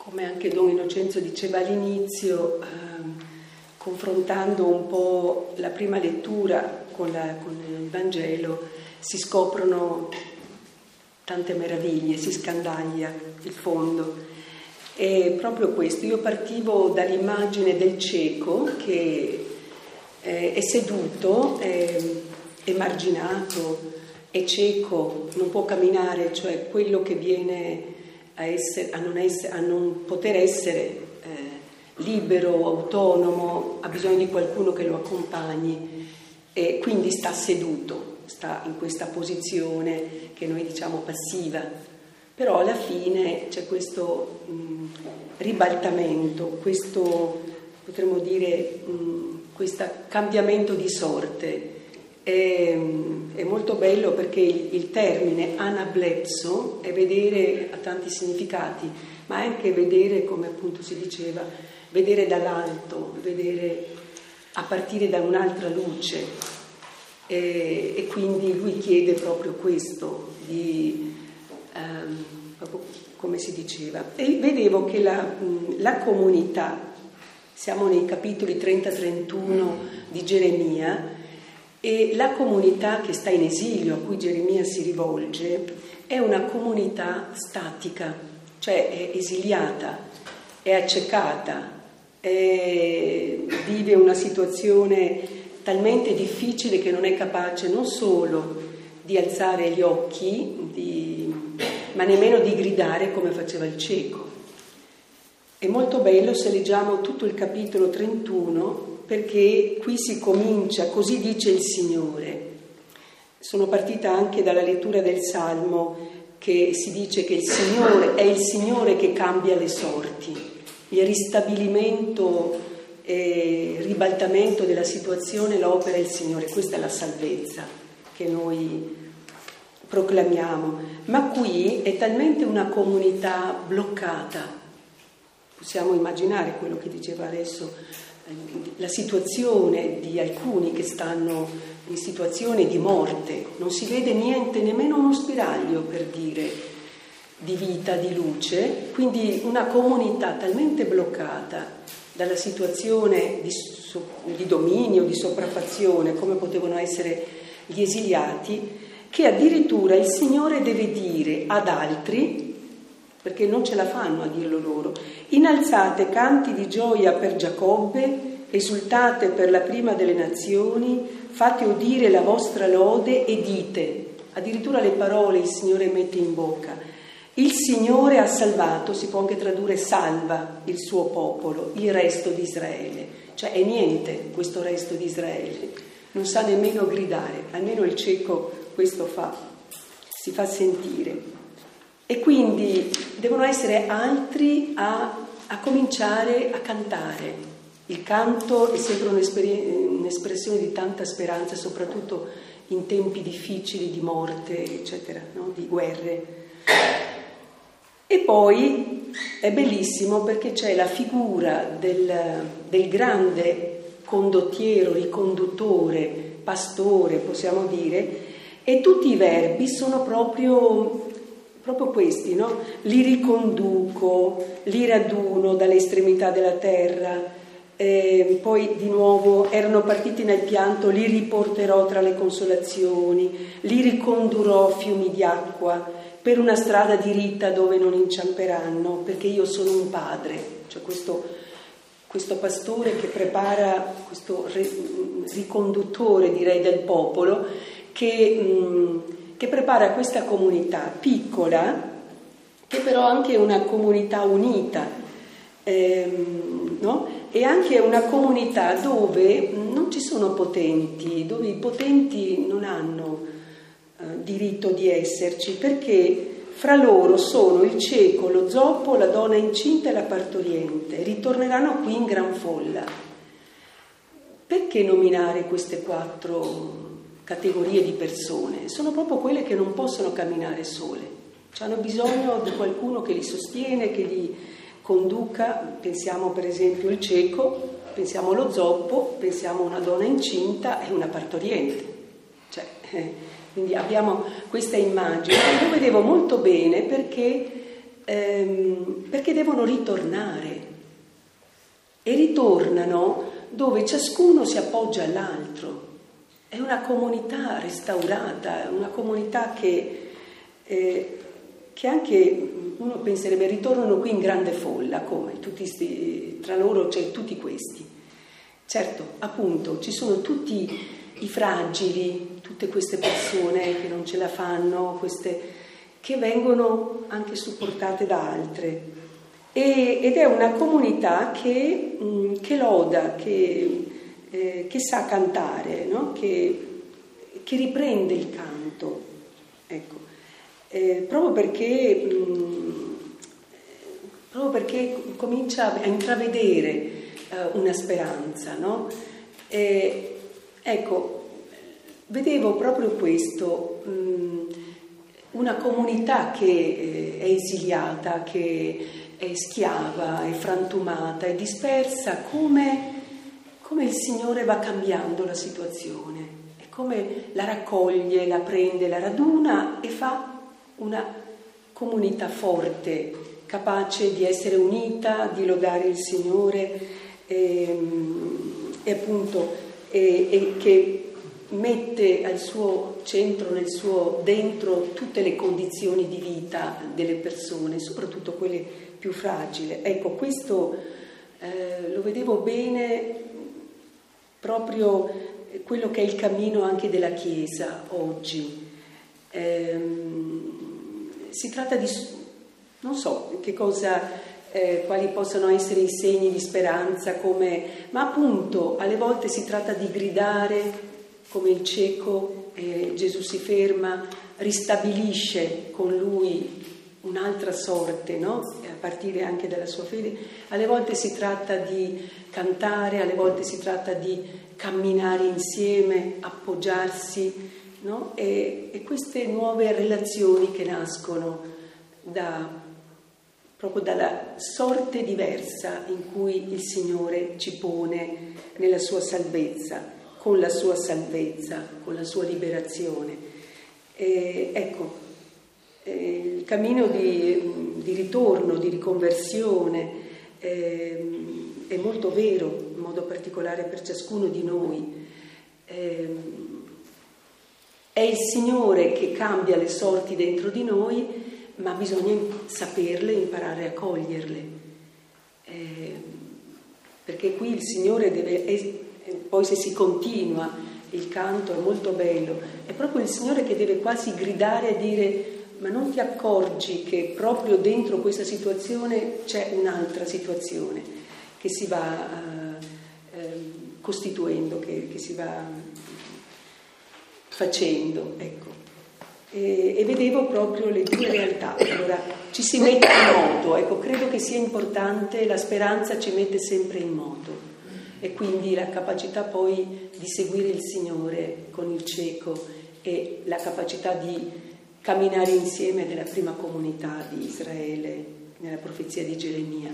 come anche Don Innocenzo diceva all'inizio, eh, confrontando un po' la prima lettura con, la, con il Vangelo, si scoprono tante meraviglie, si scandaglia il fondo. E proprio questo, io partivo dall'immagine del cieco che eh, è seduto, è emarginato, è cieco, non può camminare, cioè quello che viene a, essere, a, non, essere, a non poter essere eh, libero, autonomo, ha bisogno di qualcuno che lo accompagni e quindi sta seduto, sta in questa posizione che noi diciamo passiva, però alla fine c'è questo mh, ribaltamento, questo potremmo dire mh, questo cambiamento di sorte. È, è molto bello perché il, il termine anablepso è vedere, ha tanti significati, ma anche vedere, come appunto si diceva, vedere dall'alto, vedere a partire da un'altra luce, e, e quindi lui chiede proprio questo, di, um, proprio come si diceva. E vedevo che la, la comunità, siamo nei capitoli trenta trentuno di Geremia, e la comunità che sta in esilio, a cui Geremia si rivolge, è una comunità statica, cioè è esiliata, è accecata, è, vive una situazione talmente difficile che non è capace non solo di alzare gli occhi, di, ma nemmeno di gridare come faceva il cieco. È molto bello se leggiamo tutto il capitolo trentuno, perché qui si comincia, così dice il Signore. Sono partita anche dalla lettura del Salmo, che si dice che il Signore è il Signore che cambia le sorti, il ristabilimento e ribaltamento della situazione lo opera il Signore. Questa è la salvezza che noi proclamiamo, ma qui è talmente una comunità bloccata, possiamo immaginare quello che diceva adesso, la situazione di alcuni che stanno in situazione di morte, non si vede niente, nemmeno uno spiraglio, per dire, di vita, di luce, quindi una comunità talmente bloccata dalla situazione di, di dominio, di sopraffazione, come potevano essere gli esiliati, che addirittura il Signore deve dire ad altri, perché non ce la fanno a dirlo loro: innalzate canti di gioia per Giacobbe, esultate per la prima delle nazioni, fate udire la vostra lode e dite, addirittura le parole il Signore mette in bocca, il Signore ha salvato, si può anche tradurre salva il suo popolo, il resto di Israele, cioè è niente questo resto di Israele, non sa nemmeno gridare, almeno il cieco questo fa, si fa sentire. E quindi devono essere altri a, a cominciare a cantare. Il canto è sempre un'espressione di tanta speranza, soprattutto in tempi difficili di morte, eccetera, no? Di guerre. E poi è bellissimo perché c'è la figura del, del grande condottiero, riconduttore, pastore, possiamo dire, e tutti i verbi sono proprio... Proprio questi, no? Li riconduco, li raduno dalle estremità della terra, eh, poi di nuovo erano partiti nel pianto, li riporterò tra le consolazioni, li ricondurrò a fiumi di acqua, per una strada diritta dove non inciamperanno, perché io sono un padre, cioè questo, questo pastore che prepara, questo riconduttore direi del popolo, che... Mh, che prepara questa comunità piccola, che però anche è una comunità unita, ehm, no? E anche una comunità dove non ci sono potenti, dove i potenti non hanno eh, diritto di esserci, perché fra loro sono il cieco, lo zoppo, la donna incinta e la partoriente, ritorneranno qui in gran folla. Perché nominare queste quattro categorie di persone? Sono proprio quelle che non possono camminare sole, cioè hanno bisogno di qualcuno che li sostiene, che li conduca. Pensiamo per esempio al cieco, pensiamo allo zoppo, pensiamo a una donna incinta e una partoriente, cioè, eh, quindi abbiamo questa immagine. Io vedevo molto bene perché ehm, perché devono ritornare e ritornano dove ciascuno si appoggia all'altro. È una comunità restaurata, è una comunità che, eh, che anche uno penserebbe ritornano qui in grande folla, come tutti sti, tra loro c'è tutti questi. Certo, appunto, ci sono tutti i fragili, tutte queste persone che non ce la fanno, queste che vengono anche supportate da altre. E, ed è una comunità che, mh, che loda, che, eh, che sa cantare, no? che, che riprende il canto, ecco. Eh, proprio perché mh, proprio perché comincia a intravedere eh, una speranza, no? Eh, ecco, vedevo proprio questo, mh, una comunità che eh, è esiliata, che è schiava, è frantumata, è dispersa, come, come il Signore va cambiando la situazione, e come la raccoglie, la prende, la raduna e fa una comunità forte, capace di essere unita, di lodare il Signore e, e appunto e, e che mette al suo centro, nel suo dentro, tutte le condizioni di vita delle persone, soprattutto quelle più fragili. Ecco, questo eh, lo vedevo bene, proprio quello che è il cammino anche della Chiesa oggi. Ehm, si tratta di, non so che cosa, eh, quali possano essere i segni di speranza, come, ma appunto alle volte si tratta di gridare come il cieco, eh, Gesù si ferma, ristabilisce con lui un'altra sorte, no? A partire anche dalla sua fede. Alle volte si tratta di cantare, alle volte si tratta di camminare insieme, appoggiarsi, no? E, e queste nuove relazioni che nascono da, proprio dalla sorte diversa in cui il Signore ci pone nella sua salvezza, con la sua salvezza, con la sua liberazione. E, ecco, eh, il cammino di, di ritorno, di riconversione eh, è molto vero, in modo particolare per ciascuno di noi. Eh, è il Signore che cambia le sorti dentro di noi, ma bisogna saperle, imparare a coglierle. Eh, perché qui il Signore deve... Es- Poi se si continua, il canto è molto bello, è proprio il Signore che deve quasi gridare e dire: ma non ti accorgi che proprio dentro questa situazione c'è un'altra situazione che si va uh, eh, costituendo, che, che si va facendo, ecco. E, e vedevo proprio le due realtà. Allora ci si mette in moto, ecco, credo che sia importante, la speranza ci mette sempre in moto. E quindi la capacità poi di seguire il Signore con il cieco e la capacità di camminare insieme nella prima comunità di Israele, nella profezia di Geremia.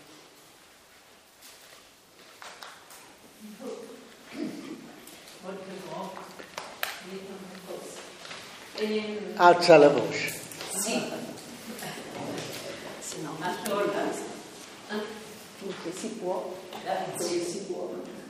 Alza la voce. Sì. Se no, allora, finché si può. Grazie, si può.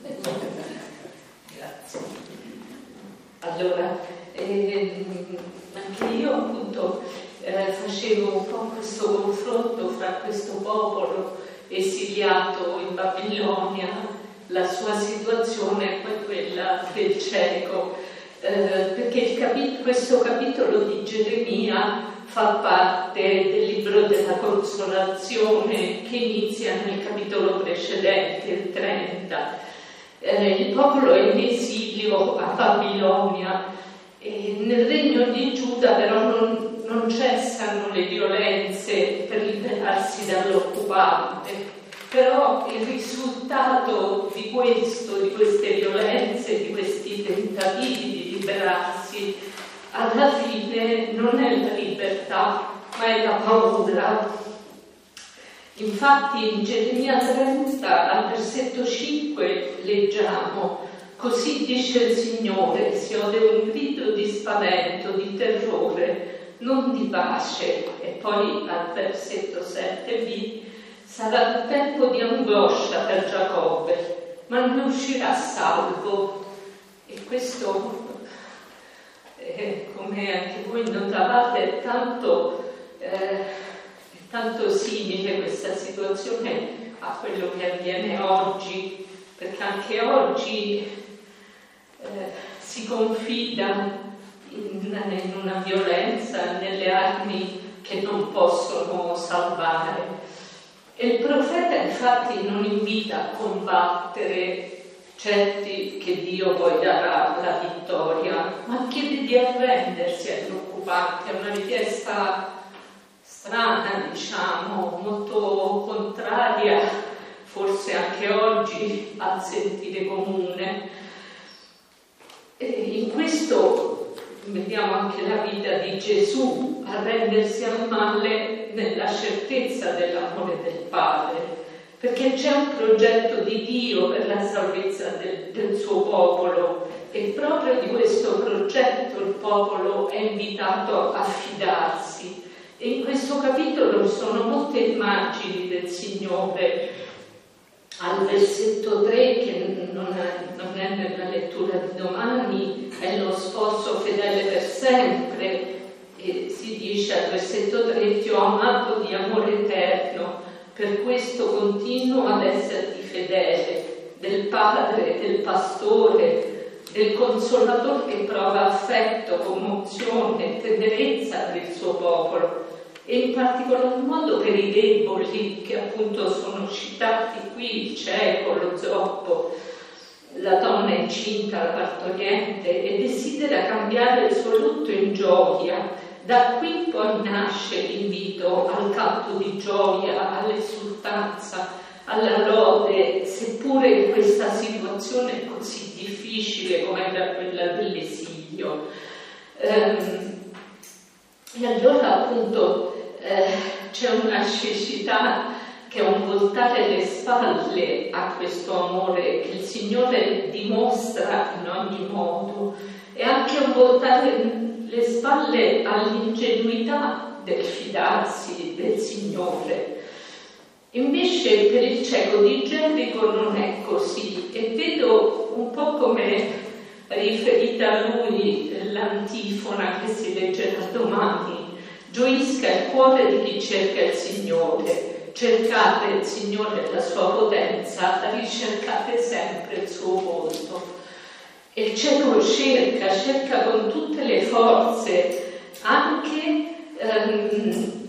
Grazie. Allora, eh, anche io appunto eh, facevo un po' questo confronto fra questo popolo esiliato in Babilonia, la sua situazione e poi quella del cieco, eh, perché il capi- questo capitolo di Geremia fa parte del libro della consolazione che inizia nel capitolo precedente, il trenta. Eh, il popolo è in esilio a Babilonia e nel regno di Giuda però non, non cessano le violenze per liberarsi dall'occupante. Però il risultato di questo, di queste violenze, di questi tentativi di liberarsi, alla fine non è la libertà, ma è la paura. Infatti in Geremia trenta, al versetto cinque, leggiamo: così dice il Signore, si ode un grido di spavento, di terrore, non di pace. E poi al versetto sette b, sarà un tempo di angoscia per Giacobbe, ma ne uscirà salvo. E questo, eh, come anche voi notavate, è tanto, eh, è tanto simile questa situazione a quello che avviene oggi, perché anche oggi eh, si confida in, in una violenza, nelle armi che non possono salvare. E il profeta infatti non invita a combattere, certi che Dio poi darà la vittoria, ma chiede di arrendersi agli occupanti. È una richiesta strana, diciamo, molto contraria, forse anche oggi, al sentire comune. E in questo vediamo anche la vita di Gesù, arrendersi al male nella certezza dell'amore del Padre, perché c'è un progetto di Dio per la salvezza del, del suo popolo, e proprio di questo progetto il popolo è invitato a fidarsi. E in questo capitolo ci sono molte immagini del Signore. Al versetto tre, che non è, non è nella lettura di domani, è lo sposo fedele per sempre, e si dice al versetto tre: ti ho amato di amore eterno, per questo continuo ad esserti fedele, del padre, del pastore, del consolatore che prova affetto, commozione, tenerezza per il suo popolo, e in particolar modo per i deboli, che appunto sono citati qui: il cieco, lo zoppo, la donna incinta, la partoriente, e desidera cambiare il suo lutto in gioia. Da qui poi nasce l'invito al canto di gioia, all'esultanza, alla lode, seppure in questa situazione così difficile come era quella dell'esilio. Ehm, e allora appunto eh, c'è una cecità che è un voltare le spalle a questo amore che il Signore dimostra in ogni modo, e anche un voltare le spalle all'ingenuità del fidarsi del Signore. Invece per il cieco di Gerico non è così, e vedo un po' come riferita a lui l'antifona che si leggerà domani: gioisca il cuore di chi cerca il Signore, cercate il Signore e la sua potenza, ricercate sempre il suo volto. E il cieco cerca, cerca con tutte le forze, anche, ehm,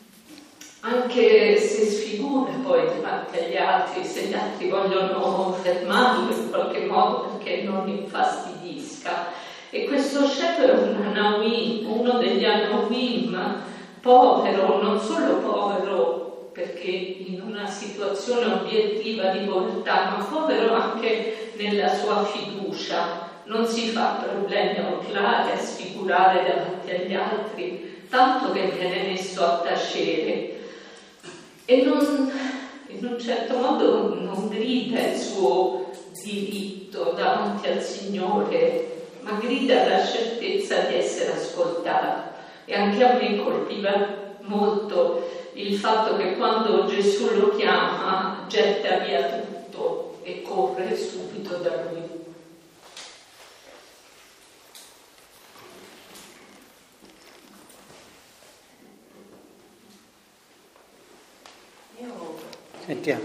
anche se sfigura poi davanti agli altri, se gli altri vogliono fermarlo in qualche modo perché non infastidisca. E questo cieco è un Anawim, uno degli Anawim, povero, non solo povero perché in una situazione obiettiva di povertà, ma povero anche nella sua fiducia. Non si fa problemi a urlare, a sfigurare davanti agli altri, tanto che viene messo a tacere. E non, in un certo modo non grida il suo diritto davanti al Signore, ma grida la certezza di essere ascoltato. E anche a me colpiva molto il fatto che quando Gesù lo chiama getta via tutto e corre subito da lui. Io Sentiamo.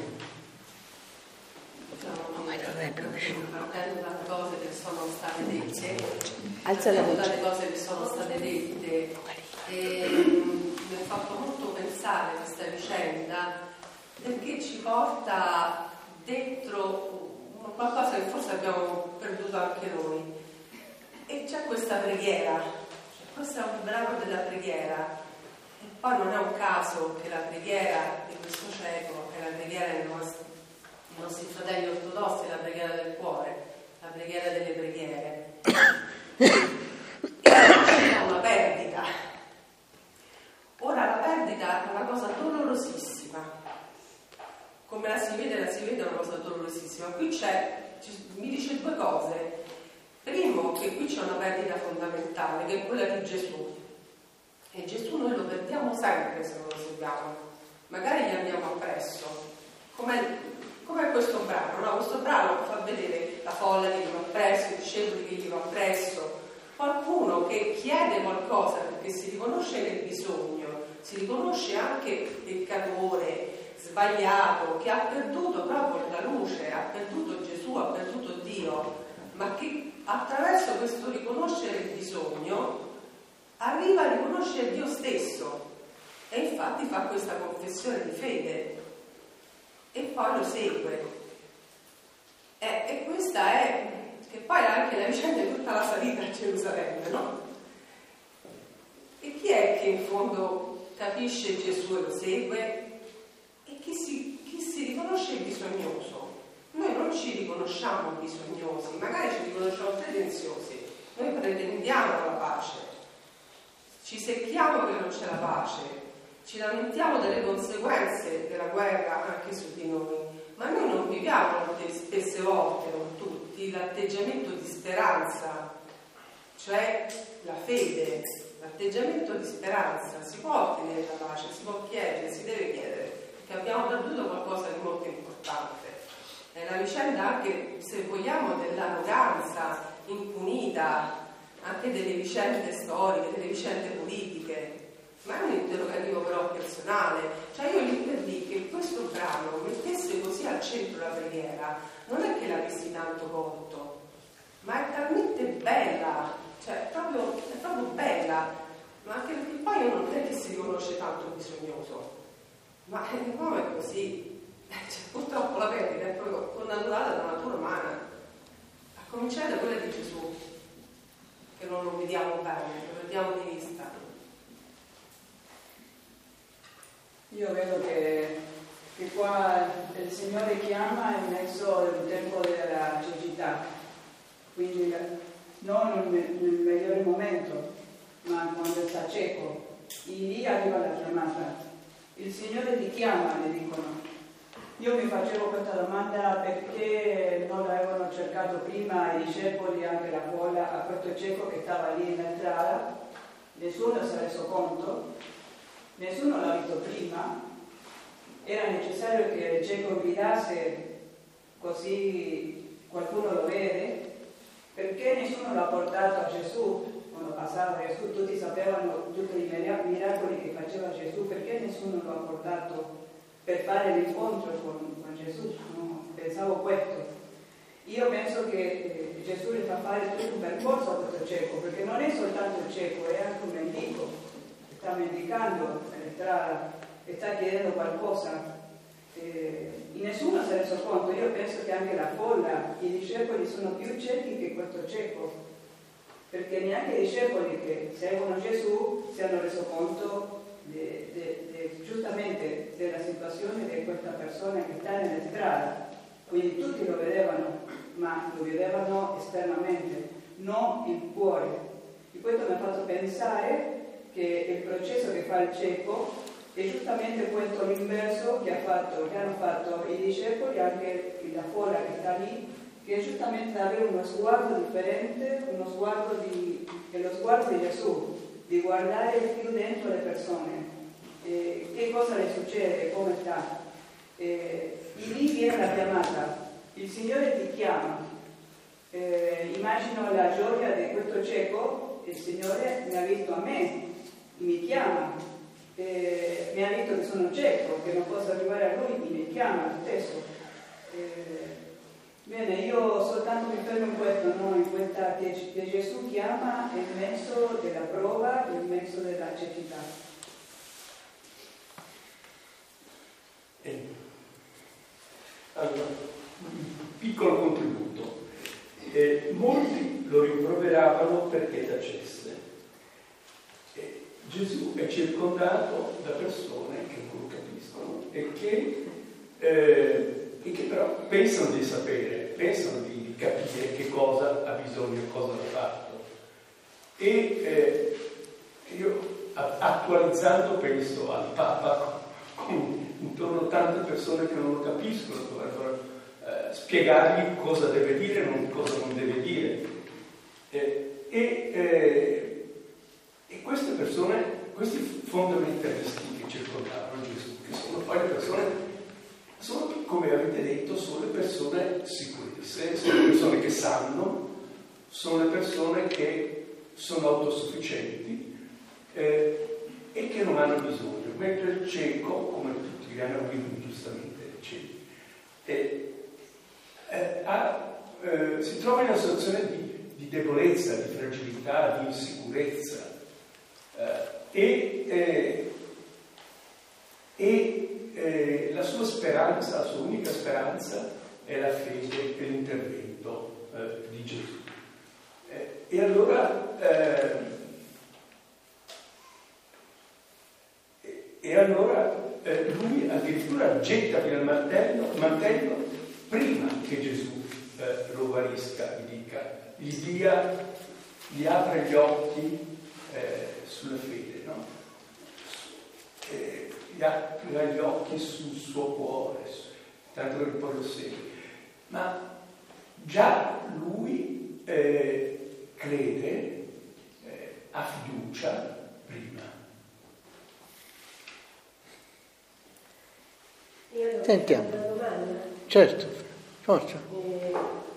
diciamo, partendo dalle cose che sono state dette, Alza la voce. dalle cose che sono state dette, e mi ha fatto molto pensare questa vicenda, perché ci porta dentro qualcosa che forse abbiamo perduto anche noi, e c'è questa preghiera, questo è un brano della preghiera, e poi non è un caso che la preghiera di questo cieco è la preghiera dei nostri, dei nostri fratelli ortodossi, è la preghiera del cuore, la preghiera delle preghiere. E c'è una perdita. Ora la perdita è una cosa dolorosissima, come la si vede, la si vede è una cosa dolorosissima. Qui c'è, mi dice due cose. Primo, che qui c'è una perdita fondamentale, che è quella di Gesù. E E Gesù noi lo perdiamo sempre se non lo seguiamo, magari gli andiamo appresso, come come questo brano, no? Questo brano fa vedere la folla che gli va appresso, i discepoli che gli va appresso, qualcuno che chiede qualcosa perché si riconosce nel bisogno, si riconosce anche peccatore, sbagliato, che ha perduto proprio la luce, ha perduto Gesù, ha perduto Dio, ma che attraverso questo riconoscere il bisogno arriva a riconoscere Dio stesso e infatti fa questa confessione di fede e poi lo segue. E, e questa è, che poi è anche la vicenda di tutta la salita a Gerusalemme, no? E chi è che in fondo capisce Gesù e lo segue? E chi si, chi si riconosce bisognoso. Noi non ci riconosciamo bisognosi, magari ci riconosciamo pretenziosi, noi pretendiamo la pace, ci secchiamo che non c'è la pace, ci lamentiamo delle conseguenze della guerra anche su di noi, ma noi non viviamo spesse volte, non tutti, l'atteggiamento di speranza, cioè la fede, l'atteggiamento di speranza. Si può ottenere la pace, si può chiedere, si deve chiedere, perché abbiamo perduto qualcosa di molto importante. È la vicenda anche, se vogliamo, dell'arroganza impunita, anche delle vicende storiche, delle vicende politiche. Ma è un interrogativo però personale, cioè io lì per lì che questo brano mettesse così al centro la preghiera, non è che l'avessi tanto colto, ma è talmente bella, cioè proprio, è proprio bella, ma anche perché poi io non è che si riconosce tanto bisognoso, ma come è così? Cioè, purtroppo la perdita è proprio connaturata dalla natura umana, a cominciare da quella di Gesù, che non lo vediamo bene, lo perdiamo di vista. Io vedo che, che qua il Signore chiama in mezzo al tempo della cecità, quindi non nel migliore momento, ma quando sta cieco, e lì arriva la chiamata. Il Signore ti chiama, le dicono. Io mi facevo questa domanda perché non l'avevano cercato prima i discepoli, anche la folla, a questo cieco che stava lì in strada, nessuno si è reso conto. Nessuno l'ha visto prima, era necessario che il cieco gridasse così qualcuno lo vede, perché nessuno l'ha portato a Gesù quando passava Gesù, tutti sapevano tutti i miracoli che faceva Gesù, perché nessuno lo ha portato per fare l'incontro con, con Gesù? No, pensavo questo. Io penso che eh, Gesù le fa fare tutto un percorso a questo cieco, perché non è soltanto il cieco, è anche un mendico. Sta mendicando, sta, sta chiedendo qualcosa, eh, nessuno si è reso conto. Io penso che anche la folla, i discepoli sono più ciechi che questo cieco, perché neanche i discepoli che seguono Gesù si hanno reso conto de, de, de, giustamente della situazione di questa persona che sta nella strada, quindi tutti lo vedevano, ma lo vedevano esternamente, non il cuore. E questo mi ha fatto pensare che il processo che fa il cieco è giustamente questo l'inverso che, ha fatto, che hanno fatto i discepoli, anche la folla che sta lì, che è giustamente avere uno sguardo differente, uno sguardo di, è lo sguardo di Gesù, di guardare più dentro le persone, eh, che cosa le succede, come sta. Eh, lì viene la chiamata, il Signore ti chiama. Eh, immagino la gioia di questo cieco, il Signore mi ha visto a me, mi chiama, eh, mi ha detto che sono cieco, che non posso arrivare a lui, mi chiama lo stesso. Eh, bene, io soltanto mi fermo in questo, no? In questa che, che Gesù chiama in mezzo della prova, in mezzo della cecità. Eh. Allora, un piccolo contributo. Eh, molti lo rimproveravano perché tacesse. Eh, Gesù è circondato da persone che non lo capiscono e che, eh, e che però pensano di sapere, pensano di capire che cosa ha bisogno, cosa ha fatto. E eh, io attualizzando penso al Papa con intorno a tante persone che non lo capiscono, dovrebbero eh, spiegargli cosa deve dire e non, cosa non deve dire. Eh, e, eh, e queste persone questi fondamentalisti che circondavano Gesù, che sono poi le persone, sono, come avete detto, sono le persone sicure, sono le persone che sanno, sono le persone che sono autosufficienti eh, e che non hanno bisogno, mentre il cieco, come tutti gli hanno visto giustamente, il cieco, eh, eh, ha, eh, si trova in una situazione di, di debolezza, di fragilità, di insicurezza eh, e, eh, e eh, la sua speranza, la sua unica speranza è la fede e l'intervento eh, di Gesù. Eh, e allora eh, e allora eh, lui addirittura getta via il martello, il martello prima che Gesù eh, lo guarisca, gli dica, gli dia, gli apre gli occhi eh, sulla fede, no? Eh, gli apre gli occhi sul suo cuore, tanto che poi lo segue. Ma già lui eh, crede, eh, ha fiducia prima. Io Sentiamo. una domanda. Certo, forza. Eh,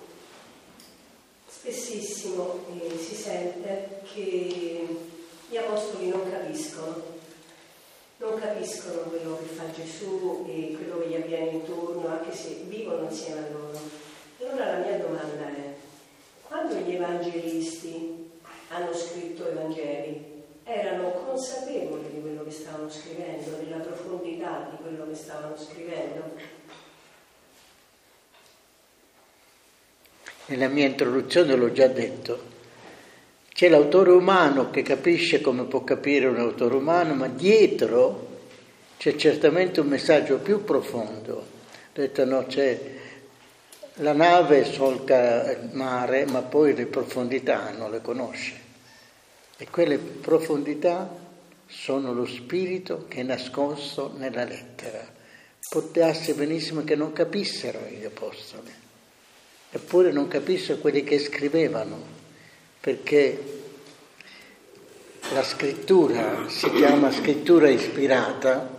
spessissimo eh, si sente che gli apostoli non capiscono, non capiscono quello che fa Gesù e quello che gli avviene intorno, anche se vivono insieme a loro. Allora la mia domanda è: quando gli evangelisti hanno scritto i Vangeli, erano consapevoli di quello che stavano scrivendo, della profondità di quello che stavano scrivendo? Nella mia introduzione l'ho già detto, c'è l'autore umano che capisce come può capire un autore umano, ma dietro c'è certamente un messaggio più profondo. Ho detto no, c'è la nave solca il mare, ma poi le profondità non le conosce. E quelle profondità sono lo spirito che è nascosto nella lettera. Potesse benissimo che non capissero gli apostoli, eppure non capissero quelli che scrivevano, perché la scrittura si chiama scrittura ispirata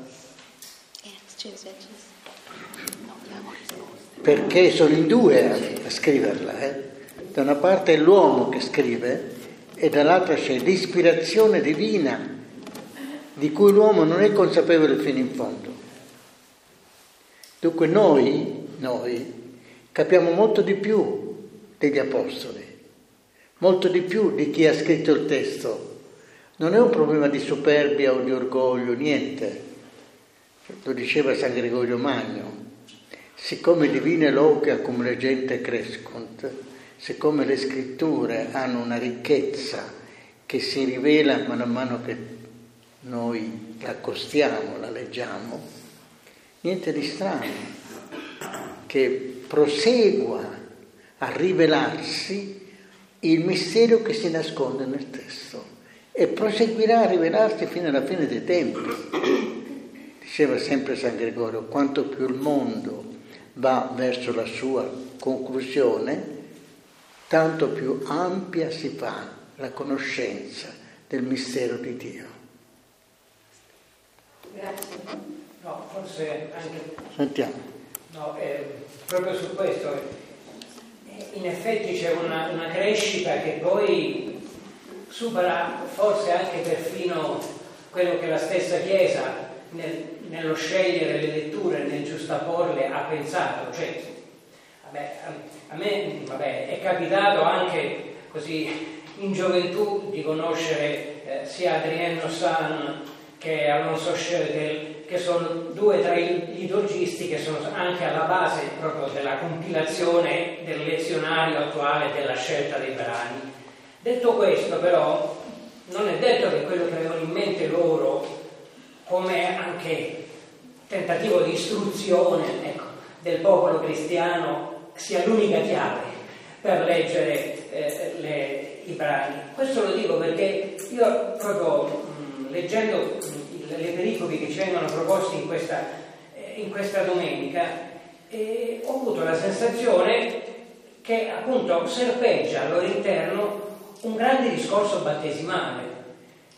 perché sono in due a, a scriverla. Eh? Da una parte è l'uomo che scrive e dall'altra c'è l'ispirazione divina di cui l'uomo non è consapevole fino in fondo. Dunque noi, noi capiamo molto di più degli apostoli, molto di più di chi ha scritto il testo. Non è un problema di superbia o di orgoglio, niente. Lo diceva San Gregorio Magno. Siccome divine loca come la gente crescunt, siccome le scritture hanno una ricchezza che si rivela man mano che noi la accostiamo, la leggiamo, niente di strano che prosegua a rivelarsi il mistero che si nasconde nel testo e proseguirà a rivelarsi fino alla fine dei tempi. Diceva sempre San Gregorio, quanto più il mondo va verso la sua conclusione, tanto più ampia si fa la conoscenza del mistero di Dio. Grazie. No, forse anche... Sentiamo. No, eh, proprio su questo, eh, in effetti c'è una, una crescita che poi supera forse anche perfino quello che la stessa Chiesa nel, nello scegliere le letture, nel giustaporle, ha pensato. Cioè, vabbè, a, a me vabbè, è capitato anche così in gioventù di conoscere eh, sia Adrien San che Alonso Schödel, che sono due tra i liturgisti che sono anche alla base proprio della compilazione del lezionario attuale della scelta dei brani. Detto questo, però, non è detto che quello che avevano in mente loro, come anche tentativo di istruzione, ecco, del popolo cristiano, sia l'unica chiave per leggere eh, le, i brani. Questo lo dico perché io proprio mh, leggendo mh, le pericopi che ci vengono proposti in questa, eh, in questa domenica, eh, ho avuto la sensazione che appunto serpeggia al loro interno un grande discorso battesimale,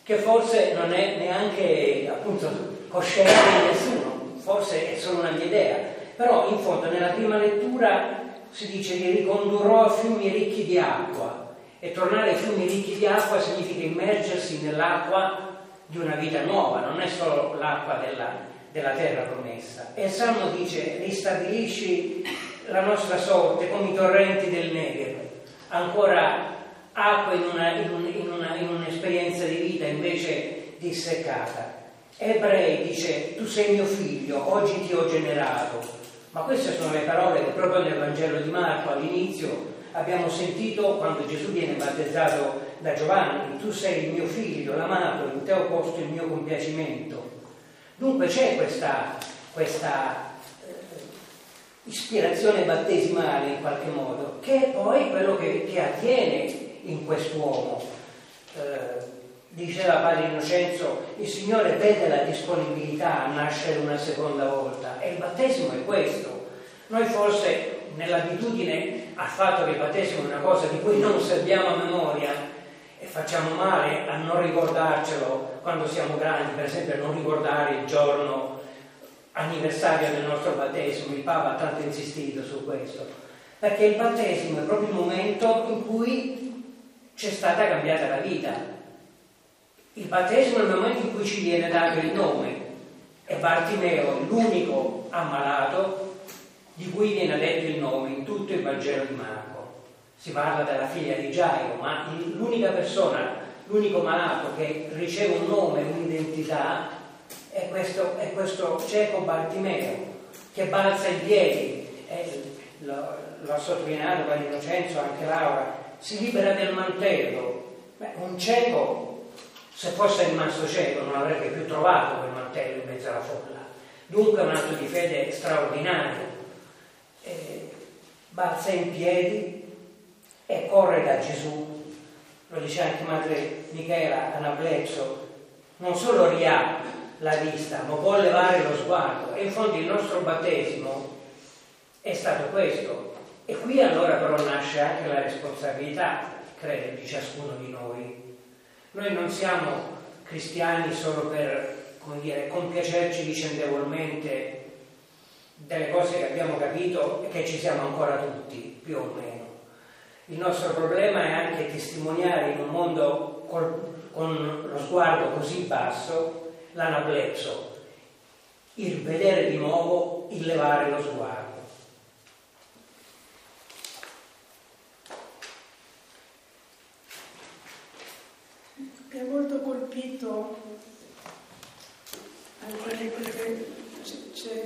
che forse non è neanche appunto cosciente di nessuno, forse è solo una mia idea, però in fondo nella prima lettura si dice che ricondurrò a fiumi ricchi di acqua, e tornare ai fiumi ricchi di acqua significa immergersi nell'acqua di una vita nuova, non è solo l'acqua della, della terra promessa. E il Salmo dice: ristabilisci la nostra sorte come i torrenti del Negev, ancora acqua in, una, in, un, in, una, in un'esperienza di vita invece disseccata. Ebrei dice: tu sei mio figlio, oggi ti ho generato. Ma queste sono le parole che proprio nel Vangelo di Marco all'inizio abbiamo sentito quando Gesù viene battezzato da Giovanni: tu sei il mio figlio, l'amato, in te ho posto il mio compiacimento. Dunque c'è questa, questa eh, ispirazione battesimale in qualche modo, che è poi quello che, che avviene in quest'uomo. Eh, diceva Padre Innocenzo, il Signore vede la disponibilità a nascere una seconda volta, e il battesimo è questo. Noi forse nell'abitudine al fatto che il battesimo è una cosa di cui non serviamo a memoria, e facciamo male a non ricordarcelo quando siamo grandi, per esempio a non ricordare il giorno anniversario del nostro battesimo. Il Papa ha tanto insistito su questo, perché il battesimo è proprio il momento in cui c'è stata cambiata la vita. Il battesimo è il momento in cui ci viene dato il nome, e Bartimeo è l'unico ammalato di cui viene detto il nome in tutto il Vangelo di Marco. Si parla della figlia di Gairo, ma l'unica persona, l'unico malato che riceve un nome, un'identità, è questo, è questo cieco Bartimeo, che balza in piedi. E lo, lo ha sottolineato Padre Innocenzo, anche Laura, si libera del mantello. Beh, un cieco, se fosse rimasto cieco, non avrebbe più trovato quel mantello in mezzo alla folla. Dunque è un atto di fede straordinario. E balza in piedi e corre da Gesù. Lo dice anche Madre Michela Anaplezzo: non solo riha la vista, ma può levare lo sguardo. E in fondo il nostro battesimo è stato questo. E qui allora però nasce anche la responsabilità, credo, di ciascuno di noi. Noi non siamo cristiani solo per, come dire, compiacerci vicendevolmente delle cose che abbiamo capito e che ci siamo ancora tutti, più o meno. Il nostro problema è anche testimoniare in un mondo col, con lo sguardo così basso l'anaplepso, il vedere di nuovo, il levare lo sguardo. Mi ha molto colpito anche lì, perché c'è,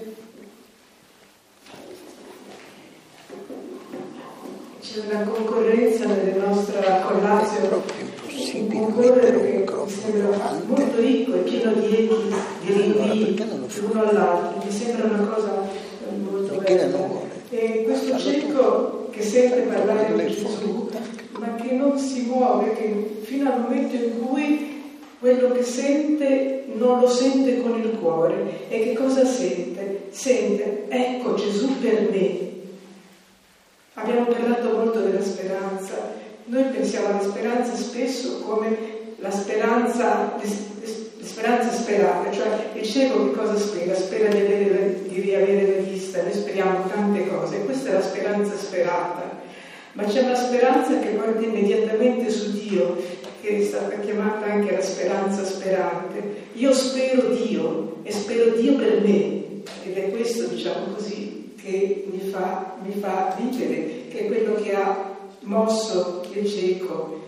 c'è una concorrenza nella nostra collazio, un concorrere che mi sembra molto ricco e pieno di echi, di rinvii l'uno all'altro, mi sembra una cosa molto bella. E questo cieco che sente parlare di Gesù, ma che non si muove, che fino al momento in cui quello che sente non lo sente con il cuore. E che cosa sente? Sente: ecco Gesù per me. Abbiamo parlato molto della speranza. Noi pensiamo alla speranza spesso come la speranza, la speranza sperata, cioè il cieco che cosa spera? Spera di, avere, di riavere la vista. Noi speriamo tante cose, questa è la speranza sperata. Ma c'è una speranza che guarda immediatamente su Dio, che è stata chiamata anche la speranza sperante. Io spero Dio e spero Dio per me, ed è questo, diciamo così, che mi fa, mi fa vivere, che è quello che ha mosso il cieco.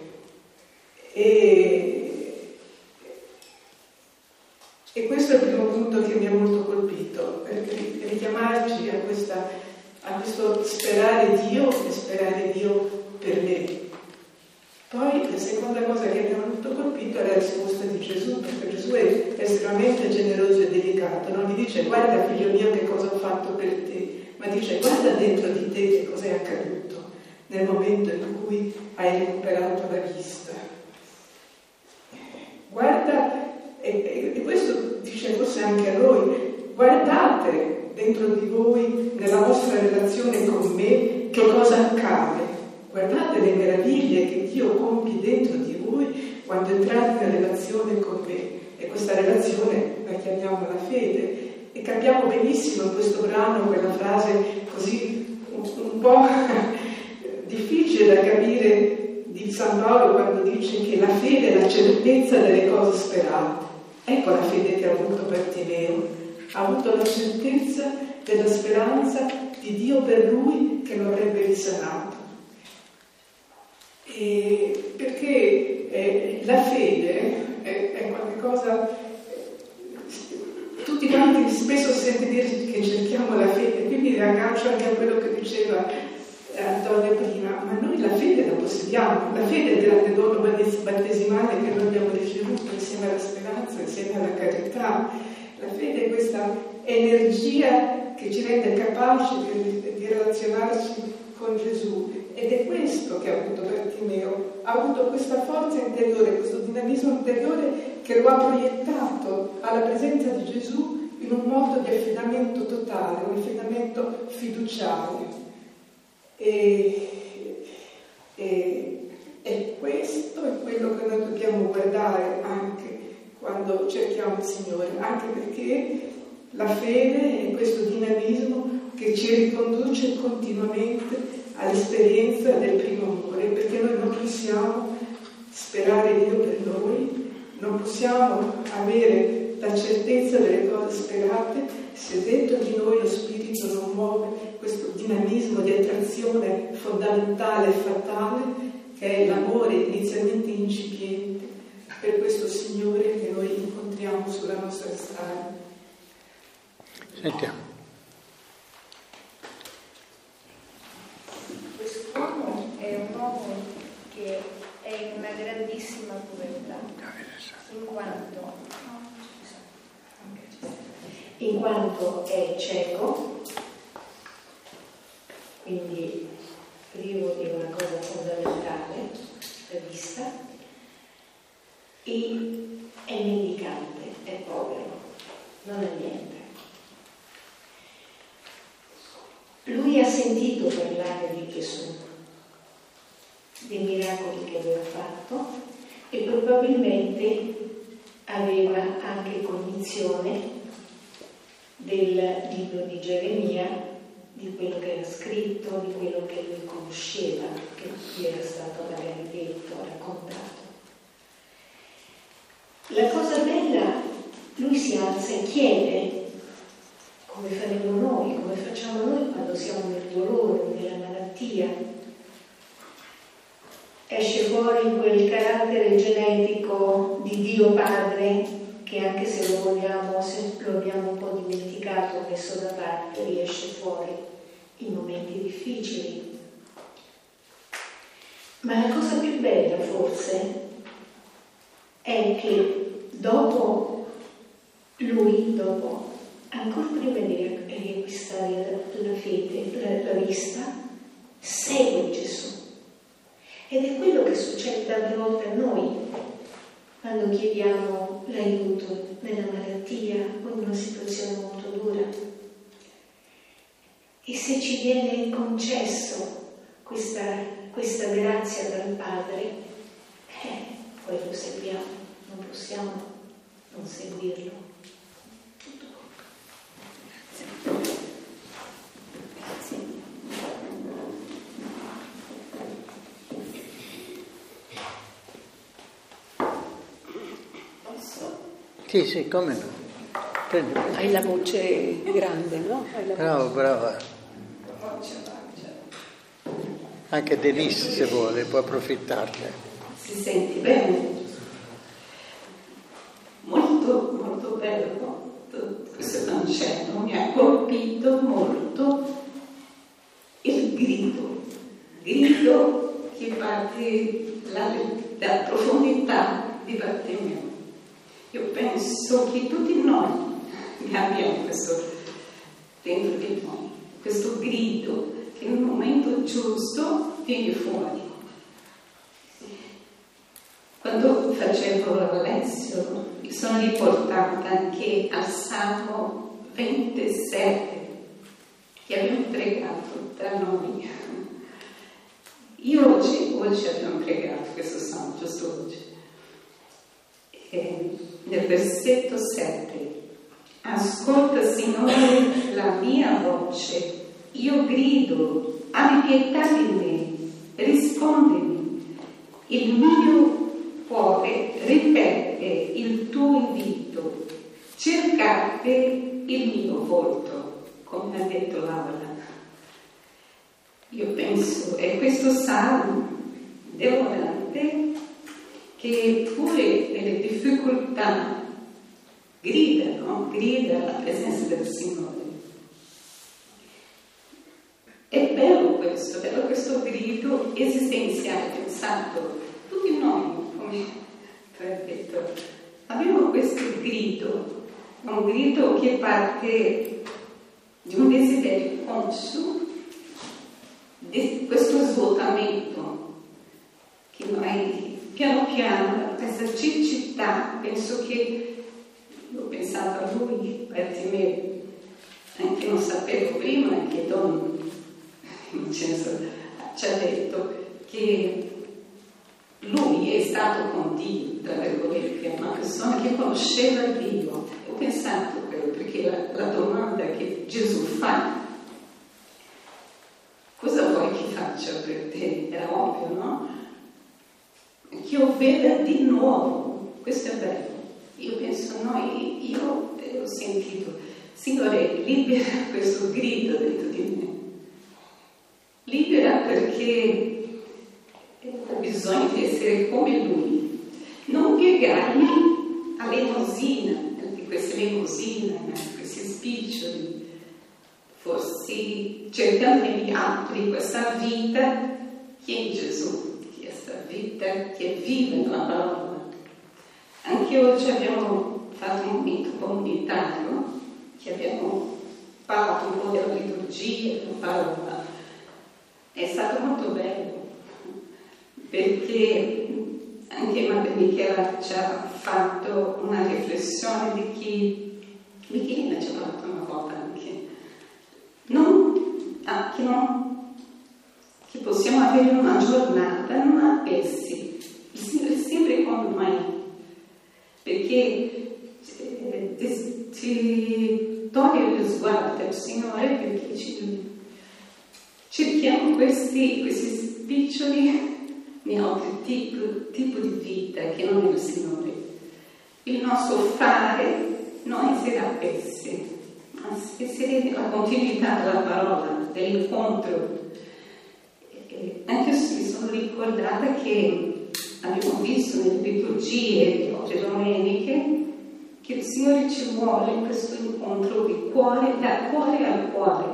E, e questo è il primo punto che mi ha molto colpito, perché richiamarci a questa a questo sperare Dio e sperare Dio per me. Poi la seconda cosa che mi ha molto colpito è la risposta di Gesù, perché Gesù è estremamente generoso e delicato, non gli dice: guarda figlio mio che cosa ho fatto per te, ma dice: guarda dentro di te che cosa è accaduto nel momento in cui hai recuperato la vista. Guarda, e, e questo dice forse anche a noi: guardate dentro di voi, nella vostra relazione con me, che cosa accade. Guardate le meraviglie che Dio compie dentro di voi, quando entrate in relazione con me, e questa relazione la chiamiamo la fede. E capiamo benissimo in questo brano quella frase così un, un po' difficile da capire di San Paolo quando dice che la fede è la certezza delle cose sperate. Ecco la fede che ha avuto Bartimeo, ha avuto la certezza della speranza di Dio per lui che lo avrebbe risanato. E perché eh, la fede è, è qualcosa. Tutti quanti spesso sente dire che cerchiamo la fede, quindi mi riaggancio anche a quello che diceva Antonio prima, ma noi la fede la possediamo, la fede è il grande dono battesimale che noi abbiamo ricevuto insieme alla speranza, insieme alla carità. La fede è questa energia che ci rende capaci di, di relazionarci con Gesù, ed è questo che ha avuto Bartimeo, ha avuto questa forza interiore, questo dinamismo interiore che lo ha proiettato alla presenza di Gesù in un modo di affidamento totale, un affidamento fiduciario. E, e, e questo è quello che noi dobbiamo guardare anche quando cerchiamo il Signore, anche perché la fede è questo dinamismo che ci riconduce continuamente all'esperienza del primo amore, perché noi non possiamo sperare Dio per noi, non possiamo avere la certezza delle cose sperate se dentro di noi lo Spirito non muove questo dinamismo di attrazione fondamentale e fatale che è l'amore inizialmente incipiente per questo Signore che noi incontriamo sulla nostra strada. Sentiamo. Quest'uomo è un uomo che è in una grandissima povertà, in quanto, in quanto è cieco, quindi privo di una cosa fondamentale, la vista, e è mendicante, è povero, non ha niente. Lui ha sentito parlare di Gesù, dei miracoli che aveva fatto, e probabilmente aveva anche cognizione del libro di Geremia, di quello che era scritto, di quello che lui conosceva, che gli era stato magari detto, raccontato. La cosa bella, lui si alza e chiede, come faremo noi, come facciamo noi quando siamo nel dolore, nella malattia. Esce fuori quel carattere genetico di Dio Padre che, anche se lo vogliamo, se lo abbiamo un po' dimenticato, messo da parte, riesce fuori in momenti difficili. Ma la cosa più bella forse è che dopo lui, dopo ancora prima di riacquistare la fede, la, la vista, segue Gesù. Ed è quello che succede tante volte a noi, quando chiediamo l'aiuto nella malattia o in una situazione molto dura. E se ci viene concesso questa, questa grazia dal Padre, eh, poi lo seguiamo, non possiamo non seguirlo. Sì, sì, come no. Prendi. Hai la voce grande, no? Hai la Bravo, voce. brava. Anche Denise, se vuole, può approfittarne. Si senti bene? Molto, molto bello questo concetto. Mi ha colpito molto il grido. Grido che parte dalla profondità di Bartimeo. Io penso che tutti noi abbiamo questo dentro di noi, questo grido che in un momento giusto viene fuori. Quando facevo la lezione mi sono riportata anche al Salmo ventisette che abbiamo pregato tra noi. Io oggi, oggi abbiamo pregato questo Salmo, giusto oggi. versetto sette. Ascolta, Signore, la mia voce, io grido, abbi pietà di me, rispondimi. Il mio cuore ripete il tuo invito, cercate il mio volto, come ha detto Laura. Io penso, è questo salmo dell'orante che pure nelle difficoltà grida, no? Grida la presenza del Signore. È bello questo, è bello questo grido esistenziale, pensato. Tutti noi, come tu hai detto, abbiamo questo grido, un grido che parte di un desiderio conscio, di questo svuotamento che noi piano piano, questa cecità, penso che ho pensato a lui, Bartimeo, anche non sapevo prima che Don Vincenzo ci ha detto che lui è stato con Dio, tra virgolette, una persona che conosceva Dio. Ho pensato a quello, perché la, la domanda che Gesù fa, cosa vuoi che faccia per te? Era ovvio, no? Che io veda di nuovo, questo è bello. Io penso, noi, io ho sentito, Signore, libera questo grido dentro di me. Libera perché ho bisogno di essere come Lui, non piegarmi all'elemosina, di queste elemosine, a questi spiccioli, forse cercando di mi apri questa vita che è Gesù, questa vita che vive nella parola. Anche oggi abbiamo fatto un momento comunitario, che abbiamo parlato un po' della liturgia, della parola. È stato molto bello, perché anche Madre Michela ci ha fatto una riflessione di chi Michelina ci ha fatto una volta anche, non, ah, che, non, che possiamo avere una giornata non a pensi, il Signore è sempre con noi, perché eh, ti toglie lo sguardo del Signore, perché ci cerchiamo questi, questi spiccioli di altri tipo, tipo di vita che non è il Signore. Il nostro fare non essere appessi, ma essere nella continuità della parola, dell'incontro. E anche se mi sono ricordata che abbiamo visto nelle liturgie di altre domeniche che il Signore ci vuole in questo incontro di cuore, da cuore al cuore.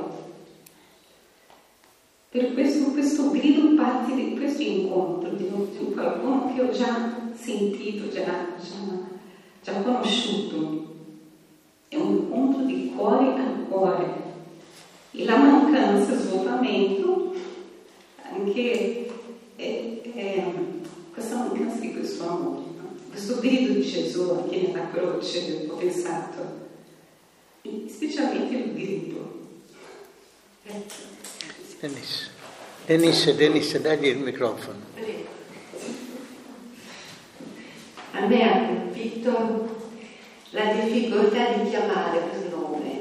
Per questo, questo grido parte di questo incontro, di, di qualcuno che ho già sentito, già, già, già conosciuto. È un incontro di cuore a cuore. E la mancanza, il svuotamento, anche è, è questa mancanza di questo amore, no? Questo grido di Gesù anche nella croce, ho pensato, specialmente il grido. Grazie. Denise, Denise, Denise, dagli il microfono. A me ha colpito la difficoltà di chiamare per nome.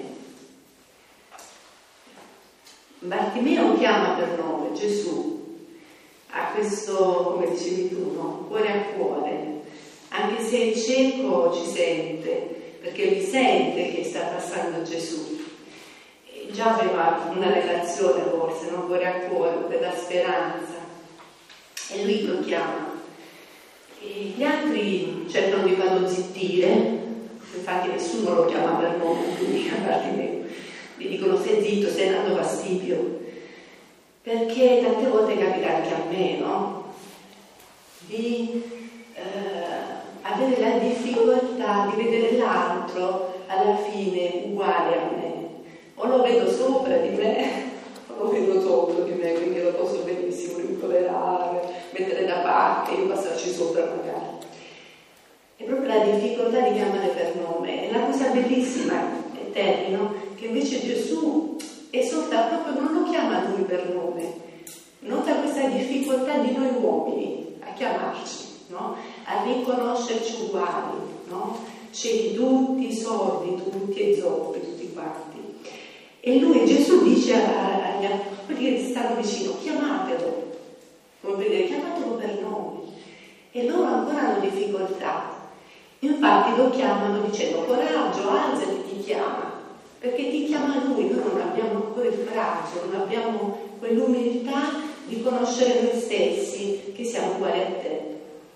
Bartimeo chiama per nome Gesù, ha questo, come dicevi tu, no? Cuore a cuore, anche se è cieco ci sente, perché li sente che sta passando Gesù. Già aveva una relazione forse, no? Cuore a cuore, quella speranza, e lui lo chiama. E gli altri cercano di farlo zittire, infatti nessuno lo chiama per nome, quindi a parte me, gli dicono stai zitto, stai dando fastidio, perché tante volte capita anche a me, no? Di eh, avere la difficoltà di vedere l'altro alla fine uguale a me. O lo vedo sopra di me, o lo vedo sotto di me, quindi lo posso benissimo rimproverare, mettere da parte e passarci sopra magari. È proprio la difficoltà di chiamare per nome, è la cosa bellissima, eterna, che invece Gesù esorta proprio, non lo chiama lui per nome, nota questa difficoltà di noi uomini a chiamarci, no? A riconoscerci uguali, no? ciechi tutti, sordi tutti e zoppi tutti quanti. E lui, Gesù, dice agli quelli che stanno vicino: chiamatelo, come vedete, chiamatelo per nome. E loro ancora hanno difficoltà. Infatti lo chiamano dicendo: coraggio, alzati, ti chiama. Perché ti chiama lui, noi non abbiamo ancora il coraggio, non abbiamo quell'umiltà di conoscere noi stessi, che siamo uguali a te.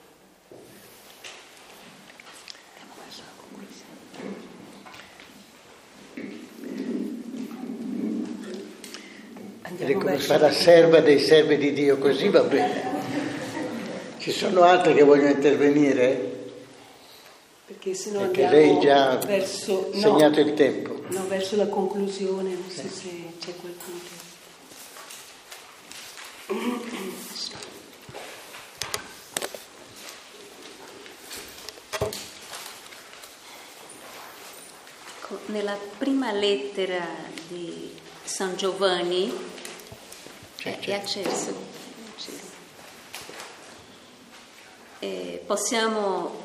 È come fare serva dei servi di Dio, così va bene. Ci sono altri che vogliono intervenire? Perché se no Perché andiamo lei già ha verso, segnato no, il tempo. No, verso la conclusione, non so se c'è qualcuno che... Nella prima lettera di San Giovanni C'è, è acceso. Eh, possiamo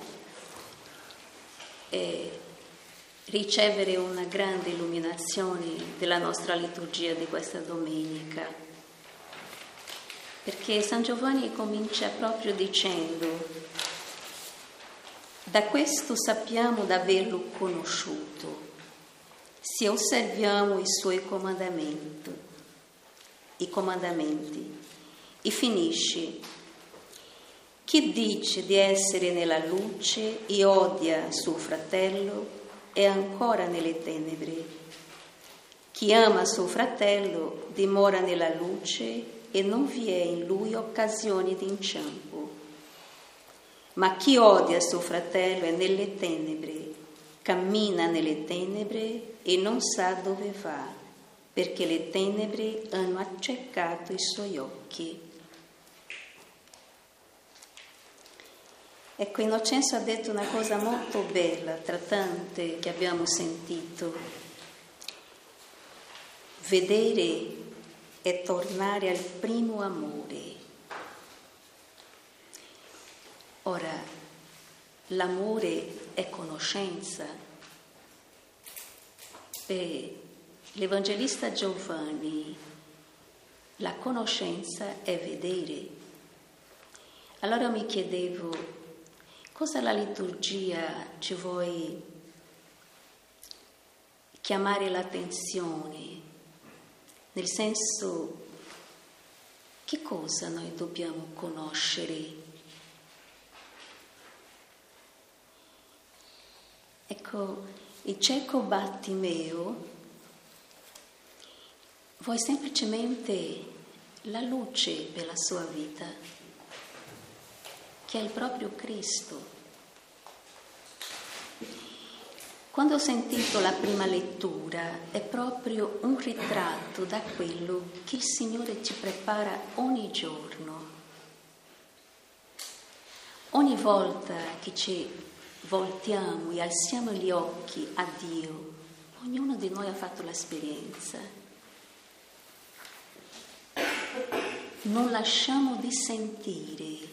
eh, ricevere una grande illuminazione della nostra liturgia di questa domenica, perché San Giovanni comincia proprio dicendo: da questo sappiamo d'averlo conosciuto, se osserviamo i suoi comandamenti, i comandamenti. E finisce: chi dice di essere nella luce e odia suo fratello è ancora nelle tenebre. Chi ama suo fratello dimora nella luce e non vi è in lui occasione di inciampo. Ma chi odia suo fratello è nelle tenebre, cammina nelle tenebre e non sa dove va, perché le tenebre hanno accecato i suoi occhi. Ecco, Innocenzo ha detto una cosa molto bella tra tante che abbiamo sentito. Vedere è tornare al primo amore. Ora, l'amore è conoscenza. Per l'Evangelista Giovanni la conoscenza è vedere. Allora mi chiedevo, cosa la liturgia ci vuoi chiamare l'attenzione? Nel senso, che cosa noi dobbiamo conoscere? Ecco, il cieco Bartimeo vuole semplicemente la luce per la sua vita, che è il proprio Cristo. Quando ho sentito la prima lettura è proprio un ritratto da quello che il Signore ci prepara ogni giorno. Ogni volta che ci voltiamo e alziamo gli occhi a Dio, ognuno di noi ha fatto l'esperienza. Non lasciamo di sentire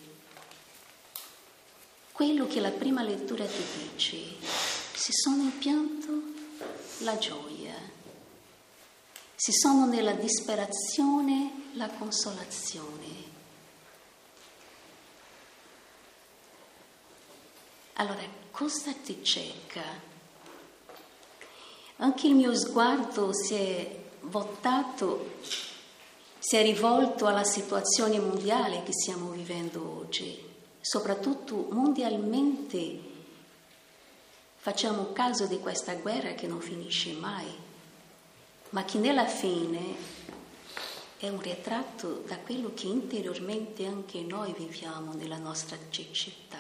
quello che la prima lettura ti dice. Se sono in pianto, la gioia. Se sono nella disperazione, la consolazione. Allora, cosa ti cieca? Anche il mio sguardo si è voltato, si è rivolto alla situazione mondiale che stiamo vivendo oggi. Soprattutto mondialmente facciamo caso di questa guerra che non finisce mai, ma che nella fine è un ritratto da quello che interiormente anche noi viviamo nella nostra cecità.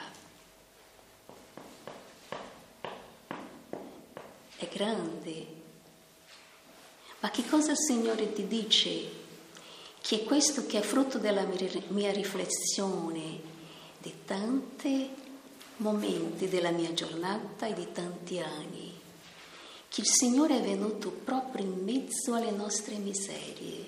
È grande, ma che cosa il Signore ti dice? Che è questo che è frutto della mia riflessione di tanti momenti della mia giornata e di tanti anni, che il Signore è venuto proprio in mezzo alle nostre miserie.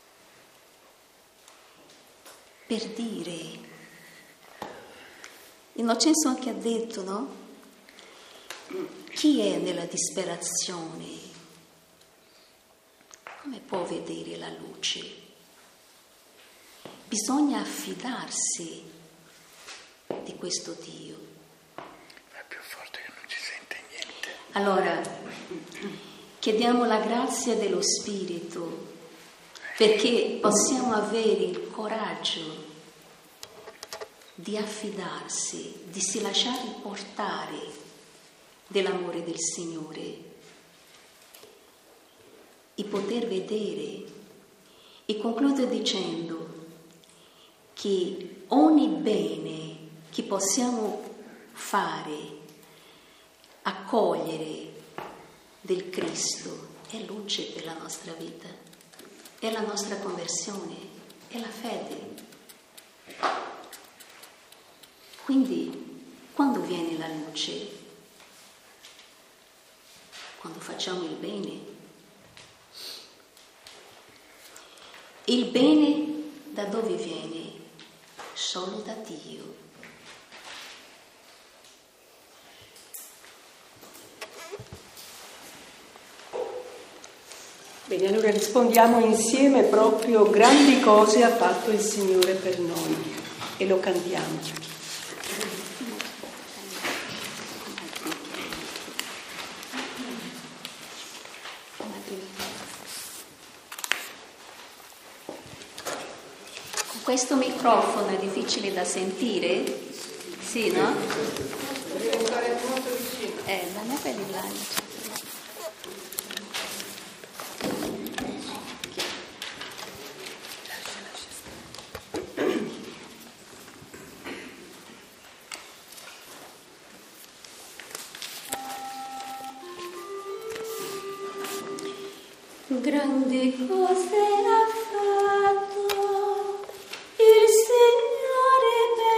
Per dire, Innocenzo anche ha detto, no? Chi è nella disperazione? Come può vedere la luce? Bisogna affidarsi di questo Dio. È più forte che non ci sente niente. Allora, chiediamo la grazia dello Spirito perché possiamo avere il coraggio di affidarsi, di si lasciare portare dell'amore del Signore, di poter vedere. E concludo dicendo che ogni bene che possiamo fare, accogliere del Cristo, è luce per la nostra vita, è la nostra conversione, è la fede. Quindi, quando viene la luce? Quando facciamo il bene. Il bene da dove viene? Solo da Dio. Bene, allora rispondiamo insieme proprio: grandi cose ha fatto il Signore per noi, e lo cantiamo. Questo microfono è difficile da sentire? Sì, no? Devi stare molto vicino. Eh, ma non è per il là. Grandi cose ha fatto il Signore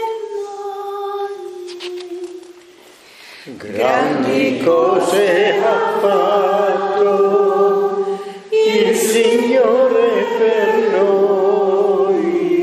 per noi. Grandi cose ha fatto il Signore per noi.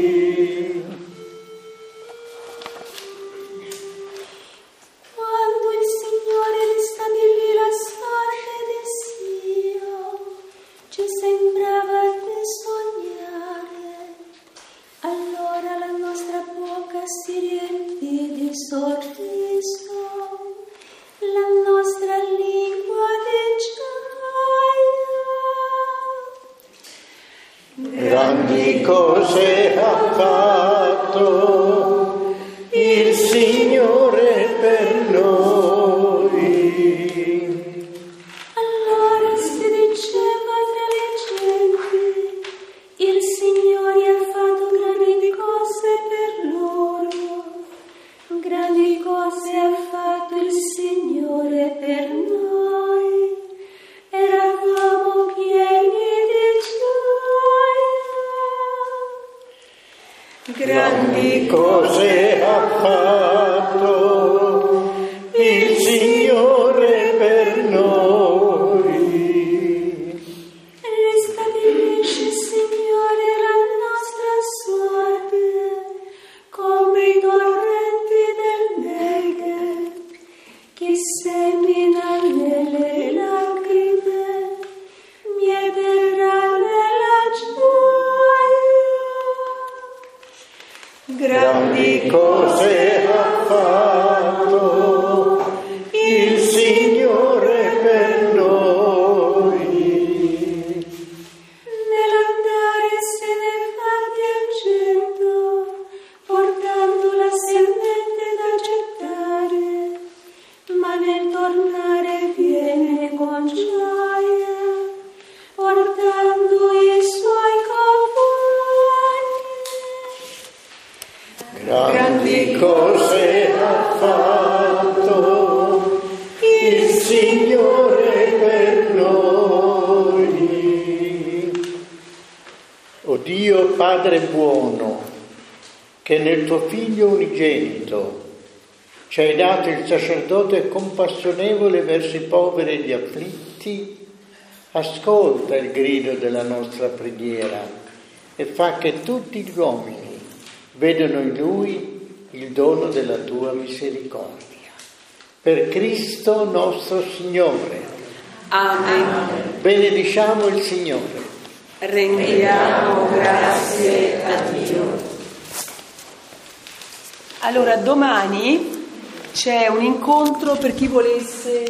Quando il Signore ristabilì la sorte del Sion, ci sembrava di sognare. Allora la nostra bocca si riempì di sorriso, la nostra lingua di gioia. Grandi cose ha fatto il Signore per noi. Allora si diceva tra le genti, il Signore ha fatto grandi cose per loro. Grandi cose ha fatto il Signore per noi. Eravamo pieni di gioia. Grandi cose ha fatto il Signore per noi. Ristabilisci, Signore, la nostra sorte come i torrenti del Negev, che semina nelle lacrime, mieterà nella gioia. Grandi cose ha fatto il Signore per noi. Nell'andare se ne va piangendo, portando la semente da gettare, ma nel tornare viene con gioia, portando i suoi compagni. Grandi cose ha fatto il Signore per noi. O Dio Padre buono, che nel tuo Figlio unigenito ci hai dato il sacerdote compassionevole verso i poveri e gli afflitti, ascolta il grido della nostra preghiera e fa che tutti gli uomini vedano in Lui il dono della tua misericordia. Per Cristo nostro Signore. Amen. Benediciamo il Signore. Rendiamo grazie a Dio. Allora, domani c'è un incontro per chi volesse